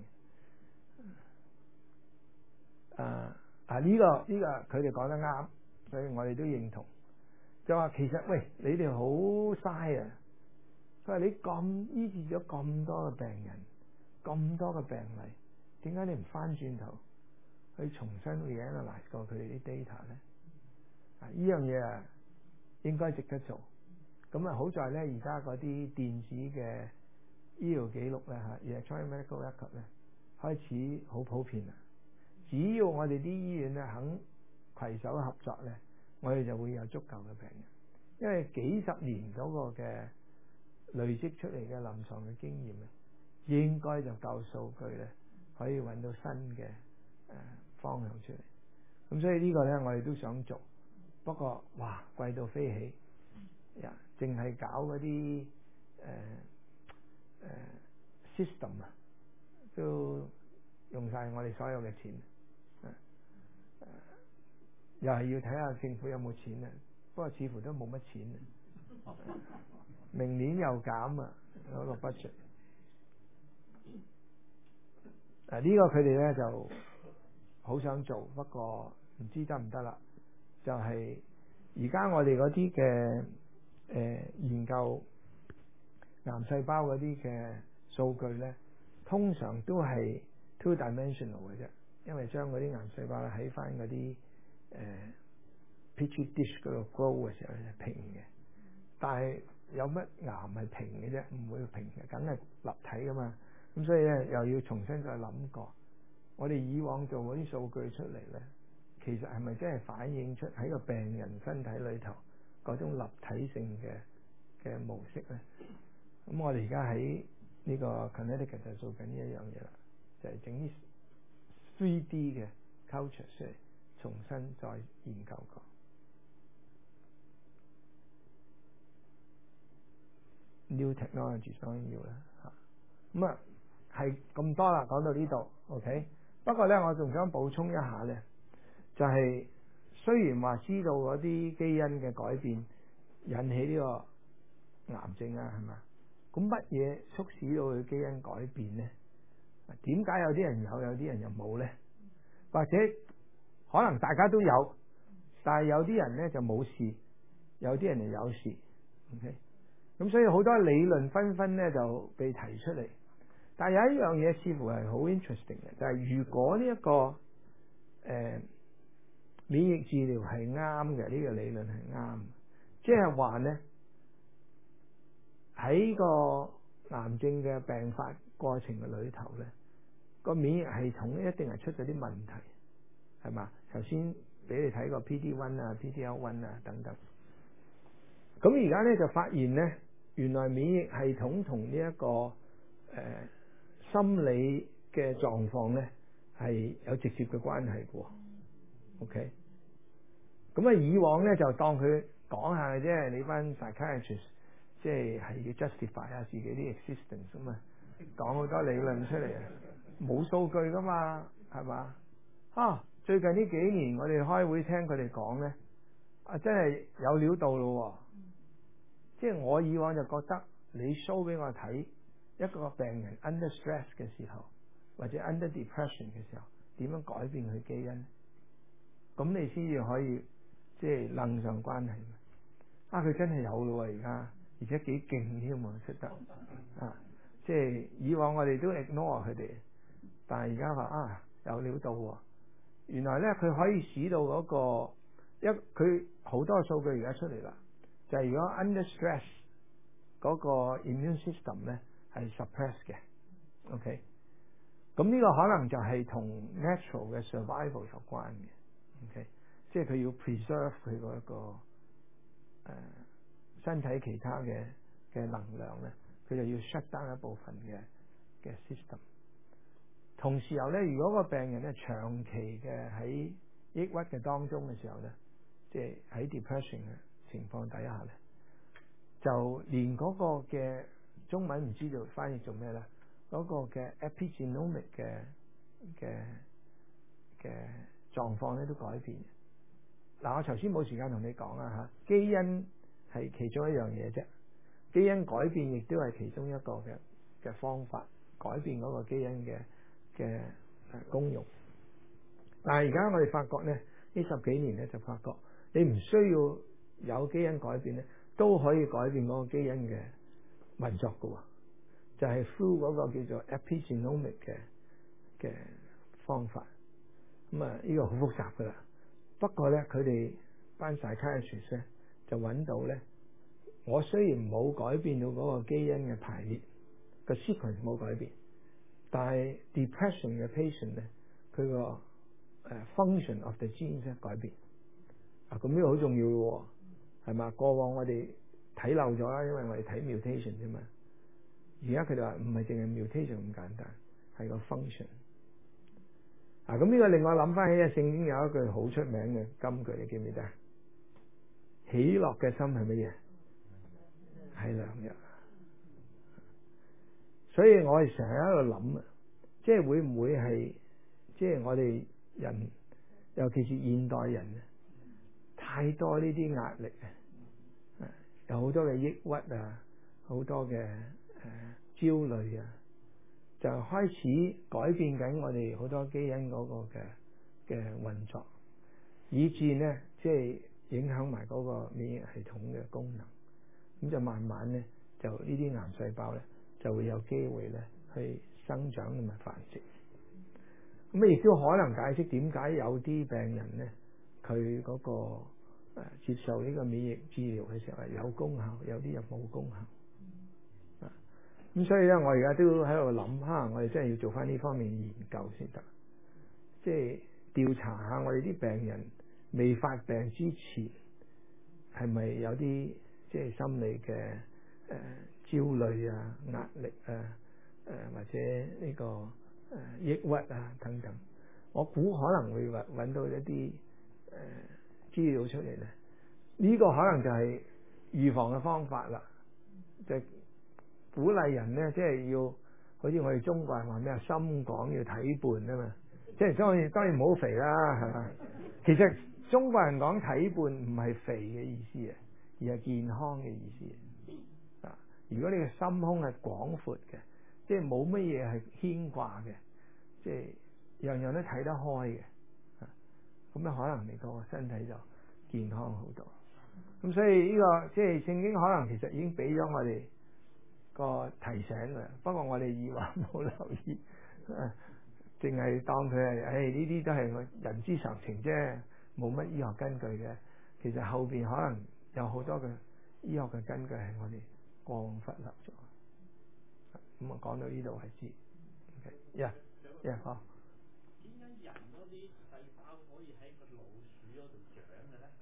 [SPEAKER 1] 呢個佢哋講得啱，所以我哋都認同。就話其實喂，你哋好嘥啊！佢話你咁醫治咗咁多嘅病人，咁多嘅病例，點解你唔翻轉頭去重新 reanalyze 過佢哋啲 data 咧？呢樣嘢應該值得做。咁好在咧，而家嗰啲電子嘅醫療記錄咧electronic medical record 咧開始好普遍啦。只要我哋啲醫院咧肯攜手合作咧，我哋就會有足夠嘅病人。因為幾十年嗰個嘅累積出嚟嘅臨床嘅經驗咧，應該就夠數據咧，可以揾到新嘅方向出嚟。咁所以呢個咧，我哋都想做，不過哇貴到飛起呀！淨係搞嗰啲system 都用晒我哋所有嘅錢。又係要睇下政府有冇錢啊！ 不過似乎都冇乜錢。明年又減啊，嗰個 budget。呢個佢哋咧就好想做，不過唔知得唔得啦。就係而家我哋嗰啲嘅研究癌細胞嗰啲嘅數據咧，通常都係 two-dimensional 嘅啫，因為將嗰啲癌細胞咧喺翻嗰啲petri dish 嗰度 grow 嘅時候咧係平嘅，但係有乜癌係平嘅啫？唔會平嘅，梗係立體噶嘛。咁所以咧又要重新再諗過，我哋以往做嗰啲數據出嚟咧，其實係咪真係反映出喺個病人身體裏頭嗰種立體性嘅模式咧？咁我哋而家喺呢個 Connecticut 就做緊呢一樣嘢啦，就係整啲 3D 嘅 culture 出嚟，重新再研究過。New technology 當然要啦嚇。咁啊係咁多啦，講到呢度 OK。不過咧，我仲想補充一下咧，就係雖然話知道嗰啲基因嘅改變引起呢個癌症啊，係咪？咁乜嘢促使到佢基因改變咧？點解有啲人有啲人又冇咧？或者可能大家都有，但係有啲人咧就冇事，有啲人就有事。OK，咁所以好多理論紛紛咧就被提出嚟。但係有一樣嘢似乎係好 interesting 嘅，就係如果呢一個免疫治療係啱嘅，呢個理論係啱，即係話咧喺個癌症嘅病發過程嘅裏頭咧，個免疫系統一定係出咗啲問題，係嘛？頭先俾你睇過 PD-1 啊、PD-L1 啊等等。咁而家咧就發現咧，原來免疫系統同呢一個心理嘅狀況咧係有直接嘅關係嘅。OK， 咁啊以往咧就當佢講下嘅啫，你班 psychiatrist 即係要 justify 下自己啲 existence 咁啊，講好多理論出嚟啊，冇數據噶嘛，係嘛？最近呢幾年我哋開會聽佢哋講咧，真係有料到咯。即係我以往就覺得你 show 俾我睇一個病人 under stress 嘅時候，或者 under depression 嘅時候，點樣改變佢基因，咁你先至可以即係楞上關係。佢真係有咯，而且幾勁添喎，出得即係以往我哋都 ignore 佢哋，但係而家話有料到喎。原來咧佢可以使到嗰個佢好多數據而家出嚟啦，就係如果 under stress 嗰個 immune system 咧係 suppress 嘅。OK， 咁呢個可能就係同 natural 嘅 survival 有關嘅。OK， 即係佢要 preserve 佢嗰個身體其他嘅能量咧，佢就要 shut down 一部分嘅 system。同時候咧，如果個病人咧長期嘅喺抑鬱嘅當中嘅時候咧，即係喺 depression 嘅情況底下咧，就連嗰個嘅中文唔知道翻譯做咩咧，嗰個嘅 epigenomic 嘅狀況咧都改變。我頭先冇時間同你講啊嚇，基因係其中一樣嘢啫，基因改變亦都係其中一個嘅方法，改變嗰個基因嘅功用。但係而家我哋發覺咧，呢10幾年咧就發覺你唔需要有基因改變咧，都可以改變嗰個基因嘅運作㗎喎，就係 through 嗰個叫做 epigenomic 嘅方法。咁呢個好複雜㗎啦。不過咧，佢哋班 psychiatrist 咧就揾到咧，我雖然冇改變到嗰個基因嘅排列個 sequence 冇改變，但係 depression 嘅 patient 咧，佢個function of the genes 咧改變。咁呢個好重要嘅，係嘛？過往我哋睇漏咗啦，因為我哋睇 mutation 啫嘛。而家佢哋話唔係淨係 mutation 咁簡單，係個 function。咁呢個令我諗翻起啊，聖經有一句好出名嘅金句，你記唔記得？喜樂嘅心係乜嘢？係良藥。所以我哋成日喺度諗啊，即係會唔會係即係我哋人，尤其是現代人太太多呢啲壓力有好多嘅抑鬱啊，好多嘅焦慮啊，就開始改變緊我哋好多基因嗰個嘅運作，以致咧即係影響埋嗰個免疫系統嘅功能，咁就慢慢咧就呢啲癌細胞咧就會有機會咧去生長同埋繁殖。咁亦都可能解釋點解有啲病人咧佢嗰個接受呢個免疫治療嘅時候係有功效，有啲又冇功效。咁所以咧，我而家都喺度諗下，我哋真係要做翻呢方面嘅研究先得，即係調查下我哋啲病人未發病之前係咪有啲即係心理嘅焦慮啊、壓力啊、或者呢個抑鬱啊等等。我估可能會揾到一啲資料出嚟咧，呢個可能就係預防嘅方法啦，就係鼓勵人咧，即係要好似我哋中國人話咩啊，心廣要體胖啊嘛，即係當然唔好肥啦，係嘛？其實中國人講體胖唔係肥嘅意思啊，而係健康嘅意思啊。如果你嘅心胸係廣闊嘅，即係冇乜嘢係牽掛嘅，即係樣樣都睇得開嘅，咁咧可能你個身體就健康好多。咁所以呢個即係聖經可能其實已經俾咗我哋個提醒㗎，不過我哋以為冇留意，淨係當佢係呢啲都係我人之常情啫，冇乜醫學根據嘅。其實後邊可能有好多嘅醫學嘅根據係我哋過往忽略咗。咁啊講到呢度為止。好。
[SPEAKER 2] 點解人嗰啲細胞可以喺個老鼠嗰度長嘅咧？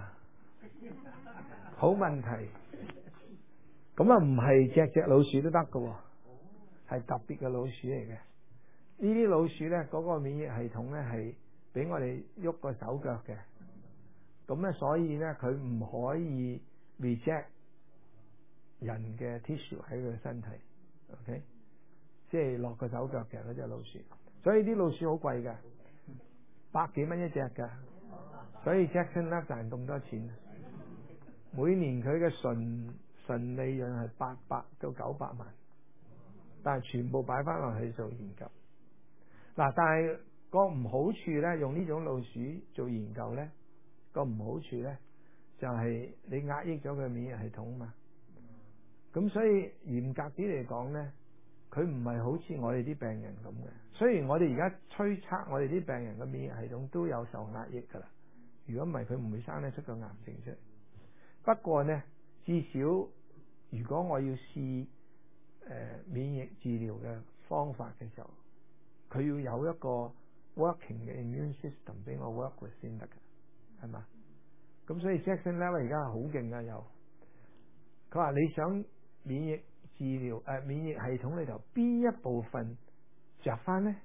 [SPEAKER 1] 好問題。咁啊唔係隻隻老鼠都得㗎，係特別嘅老鼠嚟嘅。呢啲老鼠咧，嗰個免疫系統咧係俾我哋喐個手腳嘅。咁咧，所以咧佢唔可以 reject 人嘅 tissue 喺佢嘅身體。OK， 即係落個手腳嘅嗰隻老鼠。所以啲老鼠好貴㗎，100幾蚊一隻㗎。所以 Jackson Lab 賺咁多錢，每年佢嘅純利潤係800到900萬，但係全部擺翻落去做研究。嗱，但係個唔好處咧，用呢種老鼠做研究咧，個唔好處咧就係你壓抑咗佢免疫系統嘛。咁所以嚴格啲嚟講咧，佢唔係好似我哋啲病人咁嘅。雖然我哋而家推測我哋啲病人嘅免疫系統都有受壓抑㗎啦，如果唔係佢唔會生得出個癌症出嚟。不過呢，至少如果我要試免疫治療嘅方法嘅時候，佢要有一個 working 嘅 immune system 俾我 work with 先得㗎，係嘛？咁所以 Jackson Lab 而家好勁啊！又佢話你想免疫治療免疫系統裏頭邊一部分着翻呢？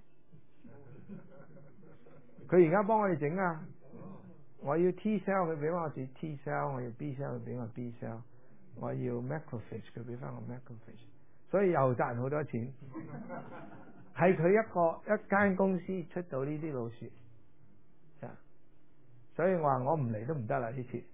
[SPEAKER 1] 佢而家幫我哋整啊！我要 T cell 佢俾我哋 T cell， 我要 B cell 佢俾我 B cell， 我要 macrophage 佢俾翻我 macrophage， 所以又賺好多錢。係佢一間公司出到呢啲老鼠，所以我話我唔嚟都唔得啦呢次。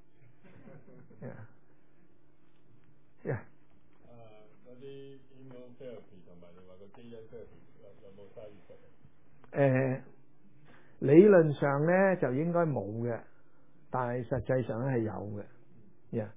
[SPEAKER 3] 嗰啲 immunotherapy 同埋你話個基因 therapy 有冇差異？
[SPEAKER 1] 理論上咧就應該冇嘅，但係實際上咧係有嘅。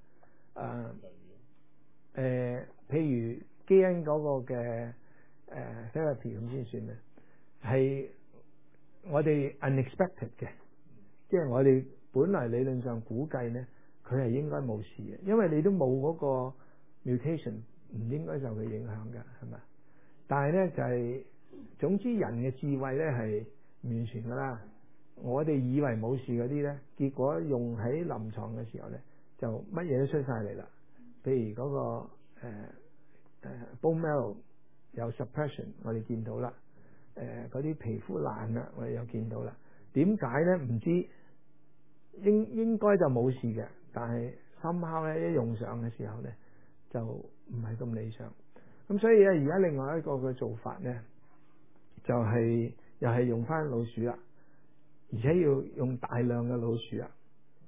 [SPEAKER 1] 譬如基因嗰個嘅therapy 咁先算咧，係我哋 unexpected 嘅，即係我哋本來理論上估計咧，佢係應該冇事嘅，因為你都冇嗰個 mutation， 唔應該受佢影響㗎，係咪？但係咧就係總之人嘅智慧咧係唔完全㗎啦。我哋以為冇事嗰啲咧，結果用喺臨床嘅時候咧，就乜嘢都出晒嚟啦。譬如嗰個bone marrow 有 suppression， 我哋見到啦。嗰啲皮膚爛啦，我哋又見到啦。點解咧？唔知應該就冇事嘅，但係somehow咧一用上嘅時候咧，就唔係咁理想。咁所以咧，而家另外一個嘅做法咧，就係又係用翻老鼠啦，而且要用大量嘅老鼠啊，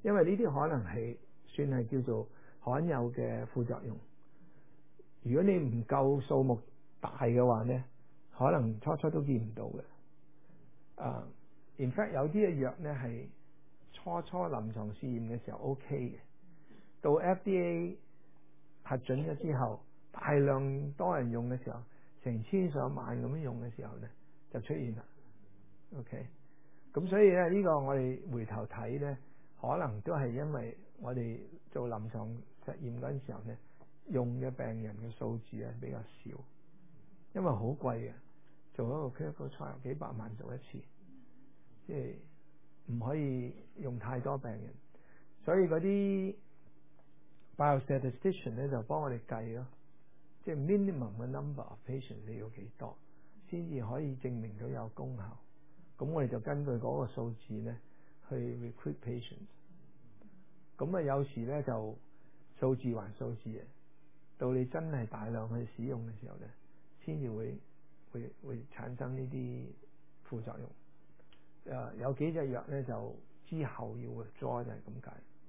[SPEAKER 1] 因為呢啲可能係算係叫做罕有嘅副作用。如果你唔夠數目大嘅話咧，可能初初都見唔到嘅。in fact 有啲嘅藥咧係初臨床試驗嘅時候 OK 嘅，到 FDA 核准咗之後，大量多人用嘅時候，成千上萬咁樣用嘅時候咧，就出現啦。OK， 咁所以咧呢個我哋回頭睇咧，可能都係因為我哋做臨床實驗嗰陣時候咧，用嘅病人嘅數字咧比較少，因為好貴嘅，做一個 clinical trial 幾百萬做一次，即係唔可以用太多病人，所以嗰啲 biostatistician 咧就幫我哋計咯，即係 minimum 嘅 number of patients 你要幾多先至可以證明到有功效。咁我哋就根據嗰個數字咧去 recruit patients。咁有時咧就數字還數字嘅，到你真係大量去使用嘅時候咧，先至會產生呢啲副作用。有幾隻藥咧就之後要 withdraw 就係咁解。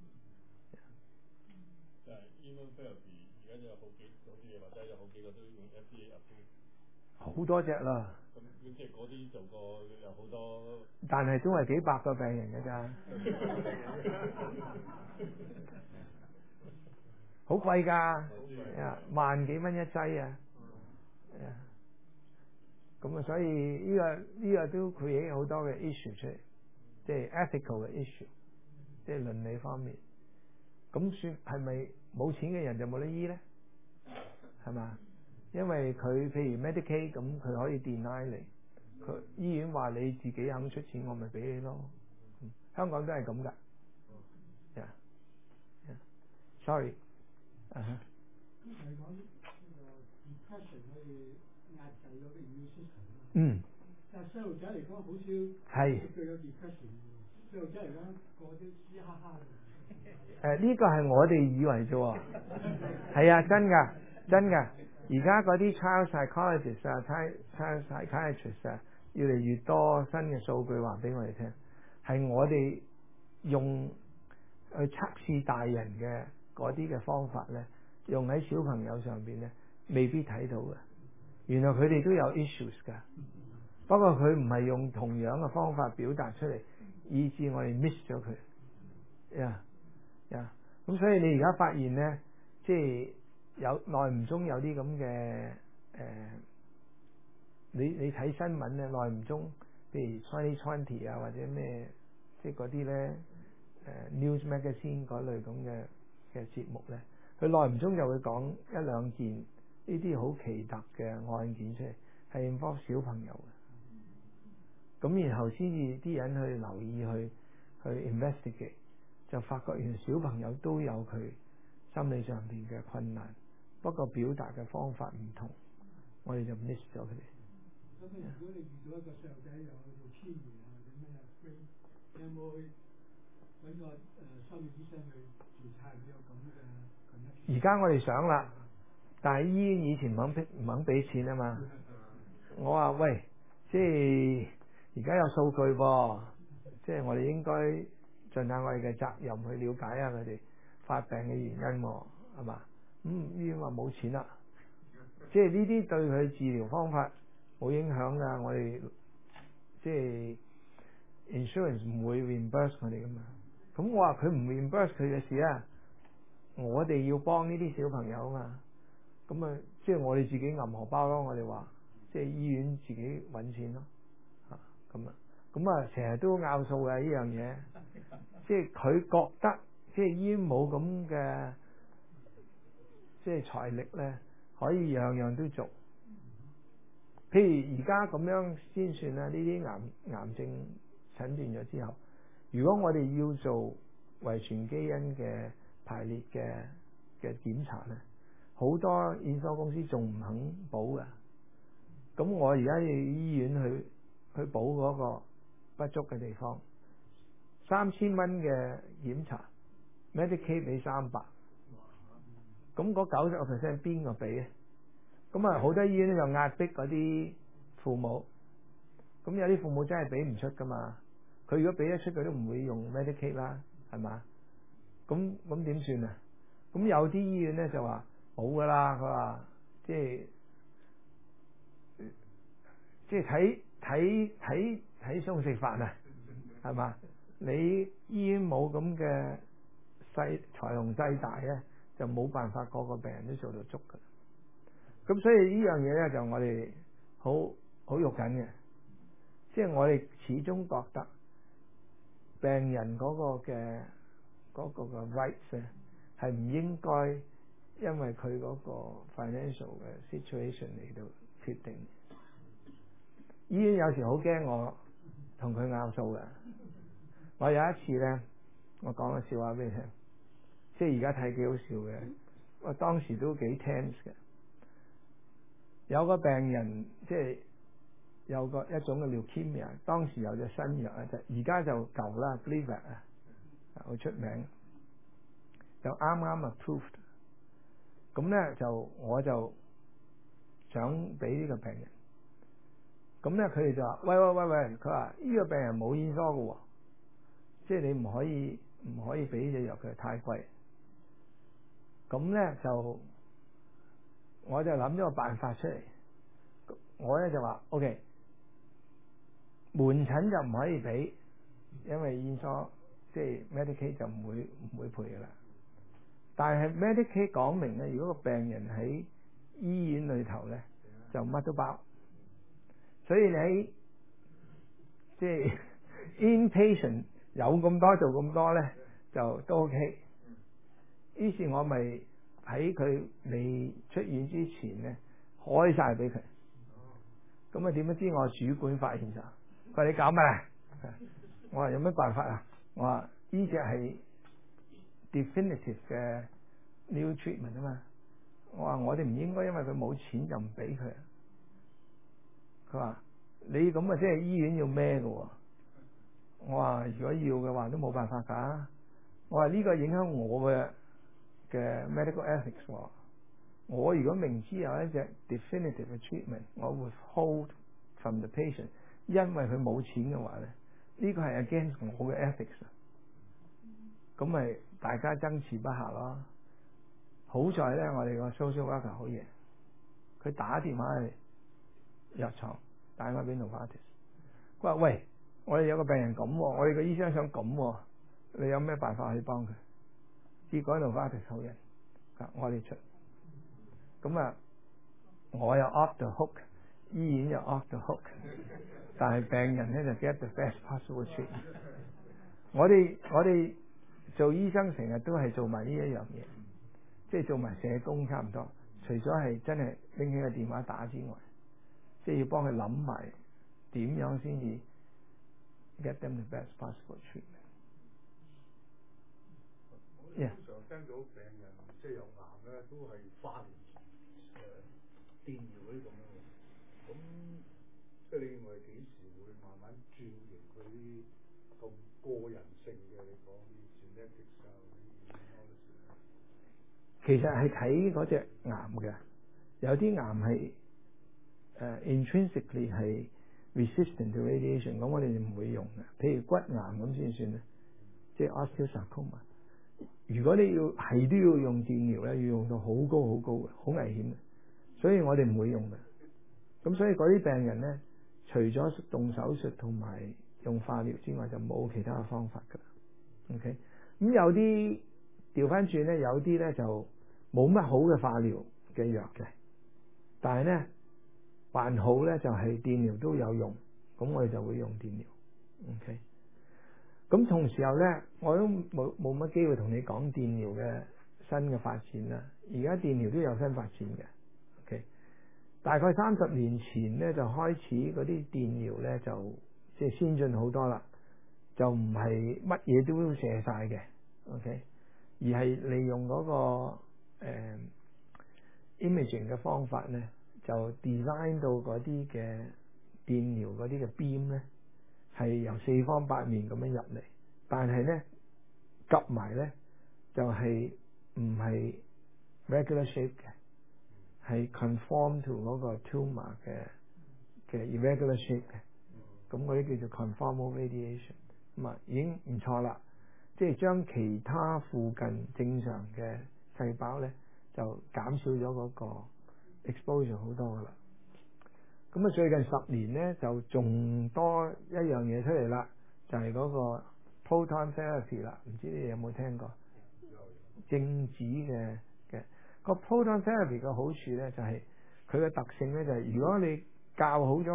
[SPEAKER 3] 就係 immunotherapy 而家有好幾或者有好幾個都用 FDA approve。
[SPEAKER 1] 好多隻啦。
[SPEAKER 3] 咁即係嗰啲做過有好多，
[SPEAKER 1] 但係都係幾百個病人嘅咋，好貴㗎，萬幾蚊一劑啊！咁啊，所以呢個都 create 好多嘅 issue 出嚟，即係 ethical 嘅 issue， 即係倫理方面。咁算係咪冇錢嘅人就冇得醫咧？係嘛？因為佢譬如 Medicaid 咁，佢可以 deny 你。佢醫院話你自己肯出錢，我咪俾你咯。香港都係咁㗎。Sorry。
[SPEAKER 4] 咁係講depression 可以壓制咗個 immune system 啦。
[SPEAKER 1] 嗯。
[SPEAKER 4] 但係細路仔嚟講好少
[SPEAKER 1] 係。
[SPEAKER 4] 佢有 depression 喎。細路仔嚟講個啲嘻哈哈
[SPEAKER 1] 嘅。呢個係我哋以為啫喎。係啊，真㗎，真㗎。而家嗰啲 child psychologist 啊 child psychiatrist 啊，越嚟越多新嘅數據話俾我哋聽，係我哋用去測試大人嘅嗰啲嘅方法咧，用喺小朋友上邊咧，未必睇到嘅。原來佢哋都有 issues 㗎，不過佢唔係用同樣嘅方法表達出嚟，以致我哋 miss 咗佢。咁所以你而家發現咧，即係有耐唔中有啲咁嘅你睇新聞咧，耐唔中，譬如 2020啊或者咩，即係嗰啲咧news magazine 嗰類咁嘅節目咧，佢耐唔中就會講一兩件呢啲好奇特嘅案件出嚟，係 involve 小朋友嘅，咁然後先至啲人去留意去 investigate， 就發覺原來小朋友都有佢心理上邊嘅困難，不過表達嘅方法唔同，我哋就 miss 咗佢哋。
[SPEAKER 4] 咁如果你遇到一個細路仔有做遷移啊或者咩啊，你有冇去揾個心理醫生去調查有咁嘅？
[SPEAKER 1] 而家我哋想啦，但係醫院以前唔肯俾錢啊嘛。我話喂，即係而家有數據噃，即係我哋應該盡下我哋嘅責任去了解下佢哋發病嘅原因喎，係嘛？醫院話冇錢啦，即係呢啲對佢治療方法冇影響㗎。我哋即係 insurance 唔會 reimburse 我哋㗎嘛。咁我話佢唔 reimburse 佢嘅事啊，我哋要幫呢啲小朋友啊嘛。咁啊，即係我哋自己揞荷包咯。我哋話即係醫院自己揾錢咯。咁啊，成日都拗數嘅呢樣嘢。即係佢覺得即係醫院冇咁嘅即係財力咧，可以樣樣都做。譬如而家咁樣先算啦，呢啲癌症診斷咗之後，如果我哋要做遺傳基因嘅排列嘅檢查咧，好多驗收公司仲唔肯補㗎。咁我而家要醫院去補嗰個不足嘅地方，3000蚊嘅檢查 Medicaid 俾300，咁嗰90% 邊個俾咧？咁啊，好多醫院咧就壓迫嗰啲父母，咁有啲父母真係俾唔出噶嘛。佢如果俾得出，佢都唔會用 Medicaid 啦，係嘛？ 咁點算啊？咁有啲醫院咧就話冇㗎啦，佢話即係睇餸食飯啊，係嘛？你醫院冇咁嘅財雄勢大咧，就冇辦法個個病人都做到足㗎。咁所以呢樣嘢咧就我哋好肉緊嘅，即係我哋始終覺得病人嗰個嘅 rights 咧係唔應該因為佢嗰個 financial 嘅 situation 嚟到決定。醫院有時好驚我同佢拗數嘅。我有一次咧，我講個笑話俾你聽，即係而家睇幾好笑嘅。我當時都幾 tense 嘅。有個病人即係有一種嘅 leukemia， 當時有隻新藥啊，而家就舊啦 Gleevec 啊，好出名，就啱啱 approved。咁咧我就想俾呢個病人。咁咧佢哋就話：喂，佢話呢個病人冇煙疏嘅喎，即係你唔可以俾呢隻藥佢，太貴。咁咧我就諗咗個辦法出嚟。我咧就話 OK， 門診就唔可以俾，因為煙疏即係 Medicaid 就唔會賠嘅啦。但係 Medicaid 講明咧，如果個病人喺醫院裏頭咧，就乜都包。所以你即係 inpatient 有咁多做咁多咧，就都 OK。於是我咪喺佢未出院之前咧，開晒俾佢。咁啊點樣知我主管發現咗？佢話你搞咩？我話有咩辦法啊？我話呢隻係 definitive 嘅 new treatment 啊嘛。我話我哋唔應該因為佢冇錢就唔俾佢。佢話你咁啊，即係醫院要孭㗎喎。我話如果要嘅話都冇辦法㗎。我話呢個影響我嘅 medical ethics 喎。我如果明知有一隻 definitive 嘅 treatment， 我會 hold from the patient， 因為佢冇錢嘅話咧，呢個係 against 我嘅 ethics。咁咪大家爭持不下咯。好在咧，我哋個 social worker 好嘢，佢打電話去藥廠打電話俾 Novartis， 佢話：喂，我哋有個病人咁，我哋個醫生想咁，你有咩辦法去幫佢？結果 Novartis 好人，我哋出。咁啊，我又 off the hook， 醫院又 off the hook， 但係病人咧就 get the best possible treatment。我哋做醫生成日都係做埋呢一樣嘢，即係做埋社工差唔多。除咗係真係拎起個電話打之外，即係要幫佢諗埋點樣先至 get them the best possible treatment。
[SPEAKER 3] 我通常聽到病人即係有癌咧，都係化療、電療嗰啲咁樣喎。咁即係你認為幾時會慢慢轉型佢啲咁個人性嘅？你講啲 genetics 啊嗰啲，
[SPEAKER 1] 其實係睇嗰隻癌嘅，有啲癌係intrinsically 係 resistant to radiation， 咁我哋唔會用嘅。譬如骨癌咁先算啦，即係 osteosarcoma。如果你都要用電療咧，要用到好高好高嘅，好危險嘅，所以我哋唔會用嘅。咁所以嗰啲病人咧，除咗動手術同埋用化療之外，就冇其他嘅方法㗎啦。OK， 咁有啲調翻轉咧，有啲咧就冇乜好嘅化療嘅藥嘅，但係咧還好咧，就係電療都有用，咁我哋就會用電療。OK。咁同時候咧，我都冇乜機會同你講電療嘅新嘅發展啦。而家電療都有新發展嘅。OK， 大概30年前咧就開始嗰啲電療咧就即係先進好多啦，就唔係乜嘢都射晒嘅。OK， 而係利用嗰個imaging 嘅方法咧，就 design 到嗰啲嘅電療嗰啲嘅 beam 咧。係由四方八面咁樣入嚟，但係咧夾埋咧就係唔係 regular shape 嘅，係 conform to 嗰個 tumor 嘅 irregular shape 嘅，咁嗰啲叫做 conformal radiation，咁啊已經唔錯啦。 即係將其他附近正常嘅細胞咧就減少咗嗰個 exposure 好多噶啦。咁啊，最近10年咧就仲多一樣嘢出嚟啦，就係嗰個 proton therapy 啦。唔知你哋有冇聽過？正子嘅個 proton therapy 嘅好處咧，就係佢嘅特性咧，就係如果你校好咗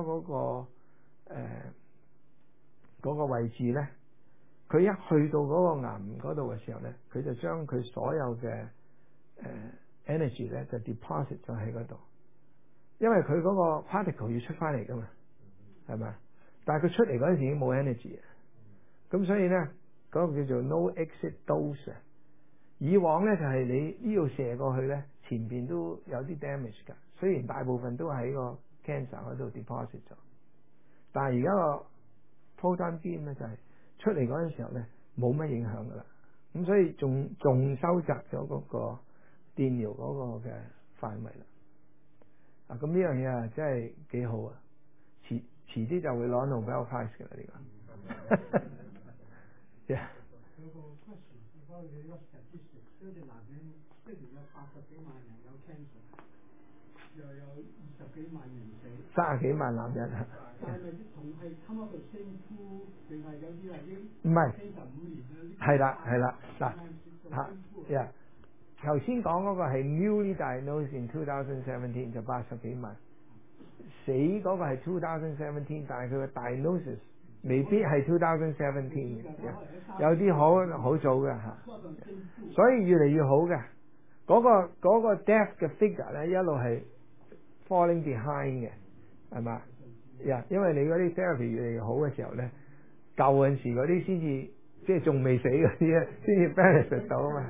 [SPEAKER 1] 嗰個位置咧，佢一去到嗰個癌嗰度嘅時候咧，佢就將佢所有嘅energy 咧就 deposit 咗喺嗰度。因為佢嗰個 particle 要出翻嚟噶嘛，係咪？但係佢出嚟嗰陣時已經冇 energy 啊，咁所以咧嗰個叫做 no exit dose。以往咧就係你呢度射過去咧，前邊都有啲 damage 㗎。雖然大部分都喺個 cancer 嗰度 deposit 咗，但係而家個 proton beam 咧就係出嚟嗰陣時候咧冇乜影響㗎啦。咁所以仲收窄咗嗰個電療嗰個嘅範圍啦。啊，咁呢樣嘢啊真係幾好啊！遲啲就會攞 Nobel Prize 㗎啦呢個。Yeah。
[SPEAKER 4] 有個 question，如果你個 statistic， 嗰隻男人一年有80幾萬人有 cancer， 又有20幾萬人死
[SPEAKER 1] ，30幾萬男人啊。
[SPEAKER 4] 但係咪同係 come up the same pool， 定係有啲係已經
[SPEAKER 1] 唔係
[SPEAKER 4] cancer 5年啦？
[SPEAKER 1] 係啦，嗱嚇頭先講嗰個係 newly diagnosed in 2017就80幾萬，死嗰個係2017，但係佢嘅 diagnosis 未必係2017嘅，有啲好早嘅嚇，所以越嚟越好嘅嗰個 death 嘅 figure 咧一路係 falling behind 嘅，係嘛？因為你嗰啲 therapy 越嚟越好嘅時候咧，舊陣時嗰啲先至即係仲未死嗰啲咧，先至 benefit 到啊嘛。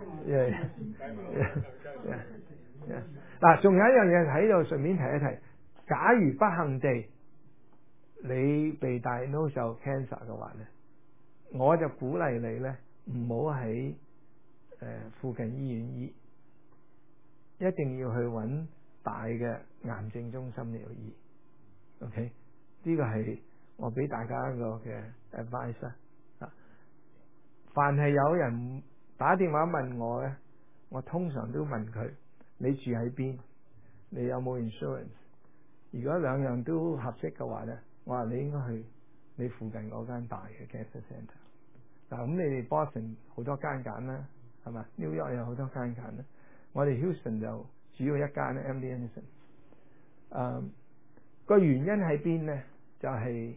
[SPEAKER 1] 嗱，仲有一樣嘢喺度順便提一提，假如不幸地你被 diagnose 有 cancer 嘅話咧，我就鼓勵你咧唔好喺附近醫院醫，一定要去揾大嘅癌症中心嚟到醫。OK， 呢個係我俾大家一個嘅 advice 啊。凡係有人打電話問我咧，我通常都問佢：你住喺邊？你有冇 insurance？ 如果兩樣都合適嘅話咧，我話你應該去你附近嗰間大嘅 cancer centre。嗱，咁你哋 Boston 好多間揀啦，係嘛？New York 有好多間揀啦。我哋 Houston 就主要一間 MD Anderson。個原因喺邊咧？就係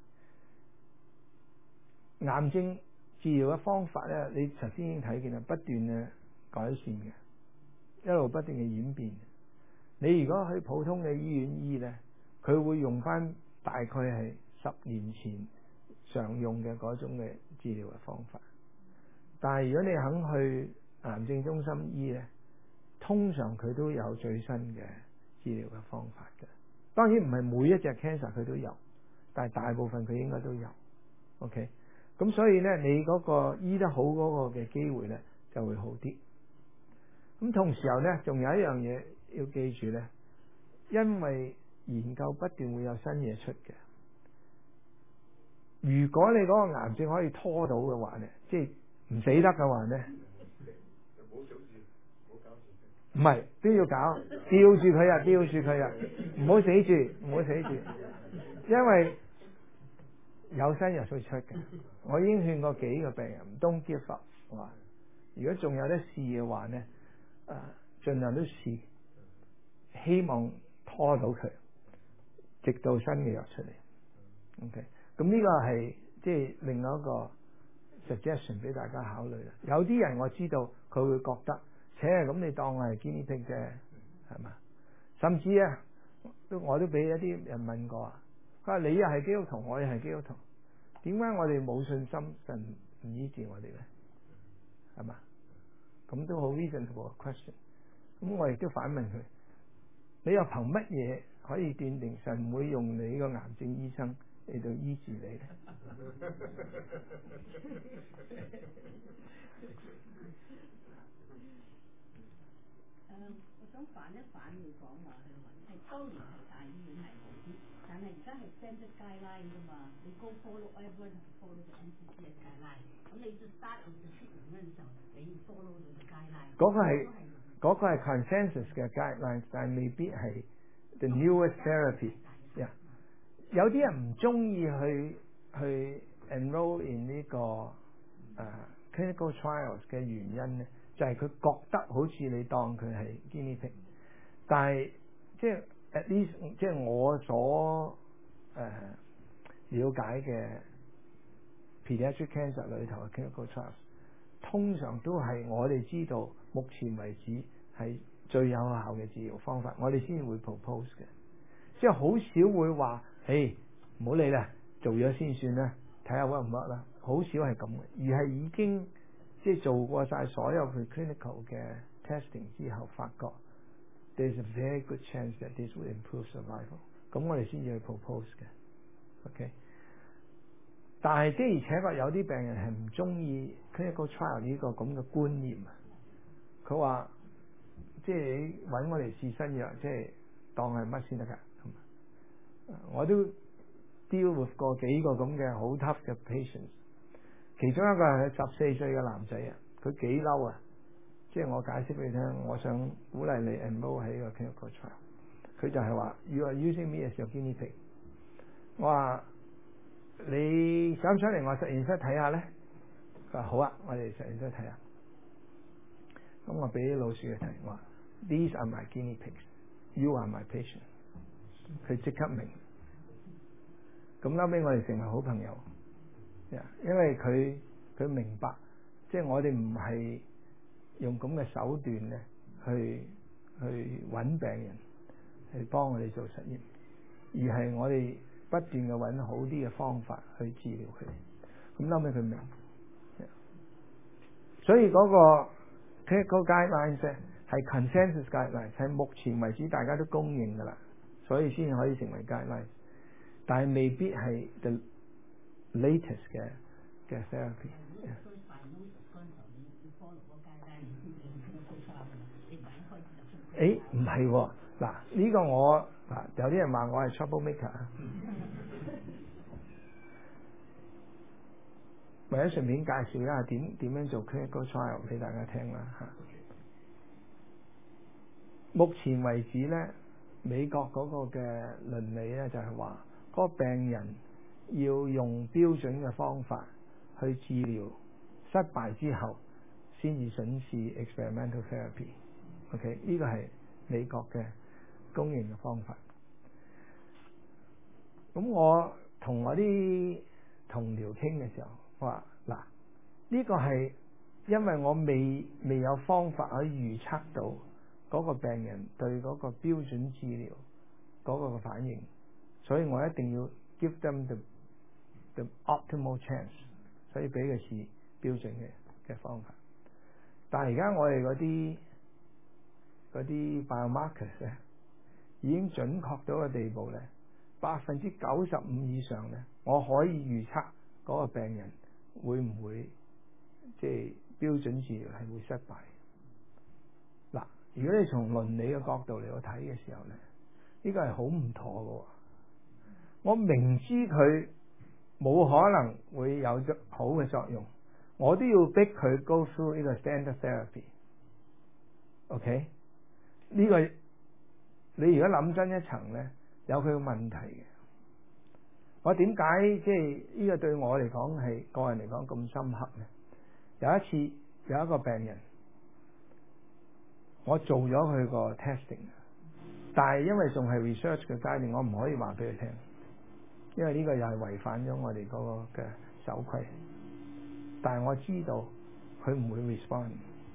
[SPEAKER 1] 癌症治療嘅方法咧，你頭先已經睇見啦，不斷嘅改善嘅，一路不斷嘅演變。你如果去普通嘅醫院醫咧，佢會用翻大概係10年前常用嘅嗰種嘅治療嘅方法。但係如果你肯去癌症中心醫咧，通常佢都有最新嘅治療嘅方法嘅。當然唔係每一隻 cancer 佢都有，但係大部分佢應該都有。OK， 咁所以咧，你嗰個醫得好嗰個嘅機會咧就會好啲。咁同時候咧，仲有一樣嘢要記住咧，因為研究不斷會有新嘢出嘅。如果你嗰個癌症可以拖到嘅話咧，即係唔死得嘅話咧，唔係都要搞，吊住佢啊，吊住佢啊，唔好死住，唔好死住，因為有新藥出嘅。我已經勸過幾個病人，don't give up，話如果仲有得試嘅話咧，盡量都試，希望拖到佢，直到新嘅藥出嚟。OK， 咁呢個係即係另外一個 suggestion 俾大家考慮啦。有啲人我知道佢會覺得，咁你當我係 guinea pig 啫，係嘛？甚至啊，我都俾一啲人問過啊，佢話你又係基督徒，我又係基督徒，點解我哋冇信心神唔醫治我哋咧？係嘛？咁都好 reasonable question。咁我亦都反問佢：你又憑乜嘢可以斷定神唔會用你個癌症醫生嚟到醫治你咧？
[SPEAKER 5] 我想反一反你講話係當年係大醫院係好啲，但係而家係 standard guideline 㗎嘛，你 go follow everyone follow the NCCN guideline，咁你就 start on the treatment 嗰陣時候，你要 follow 到個 guideline。
[SPEAKER 1] 嗰個係 consensus 嘅 guidelines， 但係未必係 the newest therapy。有啲人唔中意去 enroll in 呢個clinical trials 嘅原因咧，就係佢覺得好似你當佢係 guinea pig， 但係即係 at least 即係我所了解嘅 pediatric cancer 裏頭嘅 clinical trials， 通常都係我哋知道目前為止係最有效嘅治療方法，我哋先會 propose 嘅，即係好少會話，唔好理啦，做咗先算啦，睇下 work 唔 work 啦，好少係咁嘅，而係已經即係做過晒所有 preclinical 嘅 testing 之後，發覺 there's a very good chance that this will improve survival， 咁我哋先至去 propose 嘅 ，OK。但係的而且確有啲病人係唔中意 clinical trial 呢個咁嘅觀念啊，佢話即係你揾我哋試新藥，即係當係乜先得㗎，我都 deal with 過幾個咁嘅好 tough 嘅 patients， 其中一個係14歲嘅男仔啊，佢幾嬲啊！即係我解釋俾你聽，我想鼓勵你 enroll 喺個 clinical trial， 佢就係話 You are using me as your guinea pig。我話你想唔想嚟我實驗室睇下咧？佢話好啊，我哋實驗室睇下。咁我俾啲老鼠佢睇，我話 These are my guinea pigs，You are my patient。佢即刻明。咁後尾我哋成為好朋友，因為佢明白，即係我哋唔係用咁嘅手段咧去揾病人，去幫我哋做實驗，而係我哋不斷嘅揾好啲嘅方法去治療佢。咁後尾佢明，所以嗰個 clinical guidelines 係 consensus guidelines， 係目前為止大家都公認㗎啦，所以先可以成為 guidelines。但係未必係 the latest 嘅 therapy。唔係喎，嗱呢個我有啲人話我係 trouble maker 啊，或者順便介紹一下點樣做 clinical trial 俾大家聽啦嚇。目前為止咧，美國嗰個嘅倫理咧就係話，嗰個病人要用標準嘅方法去治療，失敗之後先至準試 experimental therapy。OK， 呢個係美國嘅公認嘅方法。咁我同我啲同僚傾嘅時候，我話嗱，呢個係因為我未有方法可以預測到嗰個病人對嗰個標準治療嗰個嘅反應，所以我一定要 give them the optimal chance， 所以俾佢試標準嘅方法。但係而家我哋嗰啲 biomarkers 咧，已經準確到個地步咧，95%以上咧，我可以預測嗰個病人會唔會即係標準治療係會失敗。嗱，如果你從倫理嘅角度嚟到睇嘅時候咧，呢個係好唔妥嘅。我明知佢冇可能會有好嘅作用，我都要逼佢 go through 呢個 standard therapy。OK， 呢個你如果諗真一層咧，有佢嘅問題嘅。我點解即係呢個對我嚟講係個人嚟講咁深刻咧？有一次有一個病人，我做咗佢個 testing， 但係因為仲係 research 嘅階段，我唔可以話俾佢聽，因為呢個又係違反咗我哋嗰個嘅守規。但係我知道佢唔會 respond，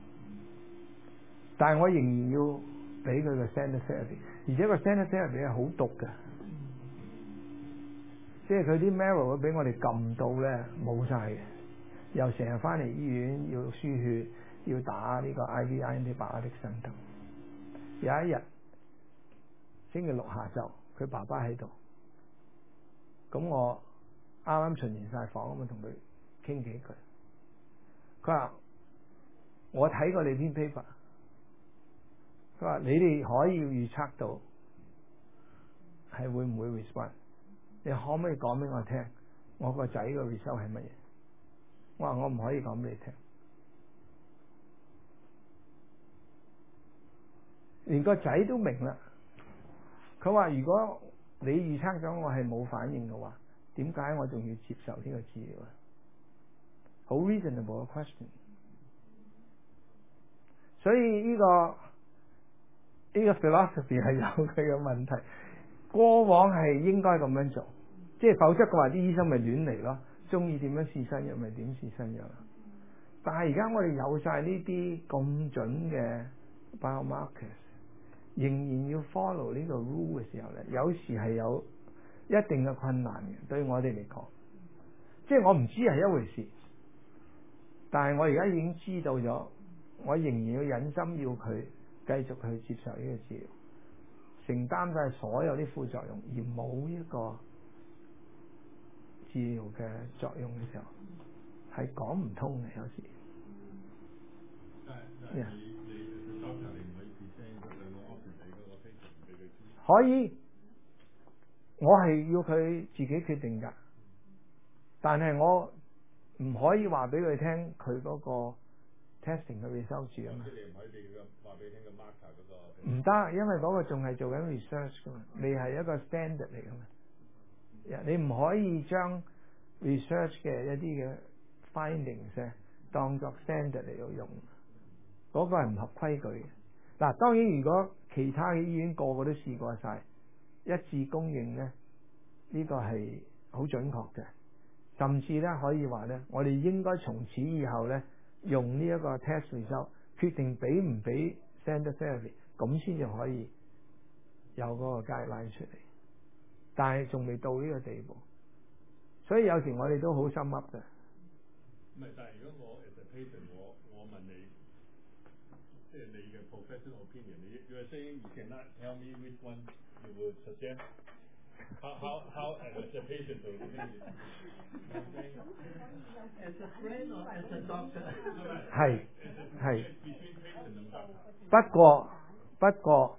[SPEAKER 1] 但係我仍然要俾佢個 standard therapy， 而且個 standard therapy 係好毒嘅，即係佢啲 marrow 會俾我哋撳到咧冇晒嘅，又成日翻嚟醫院要輸血，要打呢個 IVI 啲打的等等。有一日星期六下晝，佢爸爸喺度，咁我啱啱巡完晒房，咁啊同佢傾幾句。佢話：我睇過你篇 paper， 佢話你哋可以預測到係會唔會 respond。 你可唔可以講俾我聽，我個仔個 result 係乜嘢？我話我唔可以講俾你聽，連個仔都明啦。佢話如果你預測咗我係冇反應嘅話，點解我仲要接受呢個治療啊？好 reasonable 嘅 question。所以呢個 philosophy 係有佢嘅問題。過往係應該咁樣做，即係否則嘅話，啲醫生咪亂嚟咯，中意點樣試新藥咪點試新藥。但係而家我哋有晒呢啲咁準嘅 biomarkers， 仍然要 follow 呢個 rule 嘅時候咧，有時係有一定嘅困難嘅，對我哋嚟講。即係我唔知係一回事，但係我而家已經知道咗，我仍然要忍心要佢繼續去接受呢個治療，承擔晒所有啲副作用，而冇一個治療嘅作用嘅時候，係講唔通嘅有時。可以，我係要佢自己決定㗎，但係我唔可以話俾佢聽佢嗰個 testing 嘅 result 住啊嘛。唔得，因為嗰個仲係做緊 research 㗎嘛，未係一個 standard 嚟㗎嘛。你唔可以將 research 嘅一啲嘅 findings 當作 standard 嚟到用，嗰個係唔合規矩嘅。嗱，當然如果其他嘅醫院個個都試過晒，一致公認咧，呢個係好準確嘅，甚至咧可以話咧，我哋應該從此以後咧用呢一個 test result 決定俾唔俾 standard therapy， 咁先至可以有嗰個 guideline 出嚟。但係仲未到呢個地步，所以有時我哋都好心噏嘅。
[SPEAKER 6] 唔係，但係如果我 as a patient， 我問你，即係你嘅 professional opinion， you are saying you cannot tell me which one you would suggest. How as a patient to think it?
[SPEAKER 2] As a friend or as a doctor？
[SPEAKER 1] 係。不過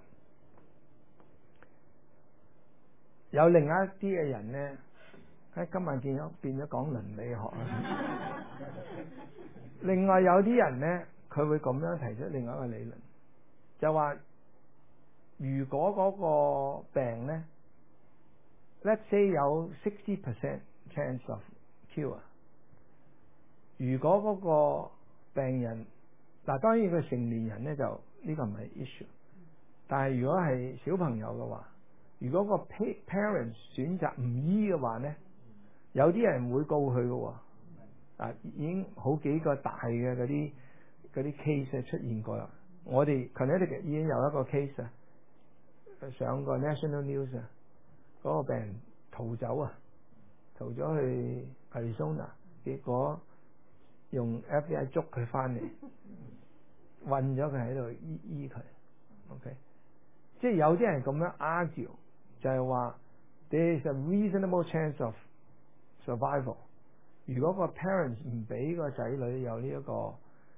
[SPEAKER 1] 有另一啲嘅人咧，喺今日變咗講倫理學啊。另外有啲人咧，佢會咁樣提出另外一個理論，就話如果嗰個病咧 ，let's say 有60% chance of cure， 如果嗰個病人嗱，當然佢成年人咧就呢個唔係 issue， 但係如果係小朋友嘅話，如果個 parents 選擇唔醫嘅話咧，有啲人會告佢嘅喎。已經好幾個大嘅嗰啲case 出現過啦。我哋 Connecticut 已經有一個 case 啊，上過 National News 啊，嗰個病人逃走啊，逃咗去 Arizona， 結果用 FBI 捉佢翻嚟，韞咗佢喺度醫佢。OK， 即係有啲人咁樣 argue， 就係話 there is a reasonable chance of survival。如果個 parents 唔俾個仔女有呢一個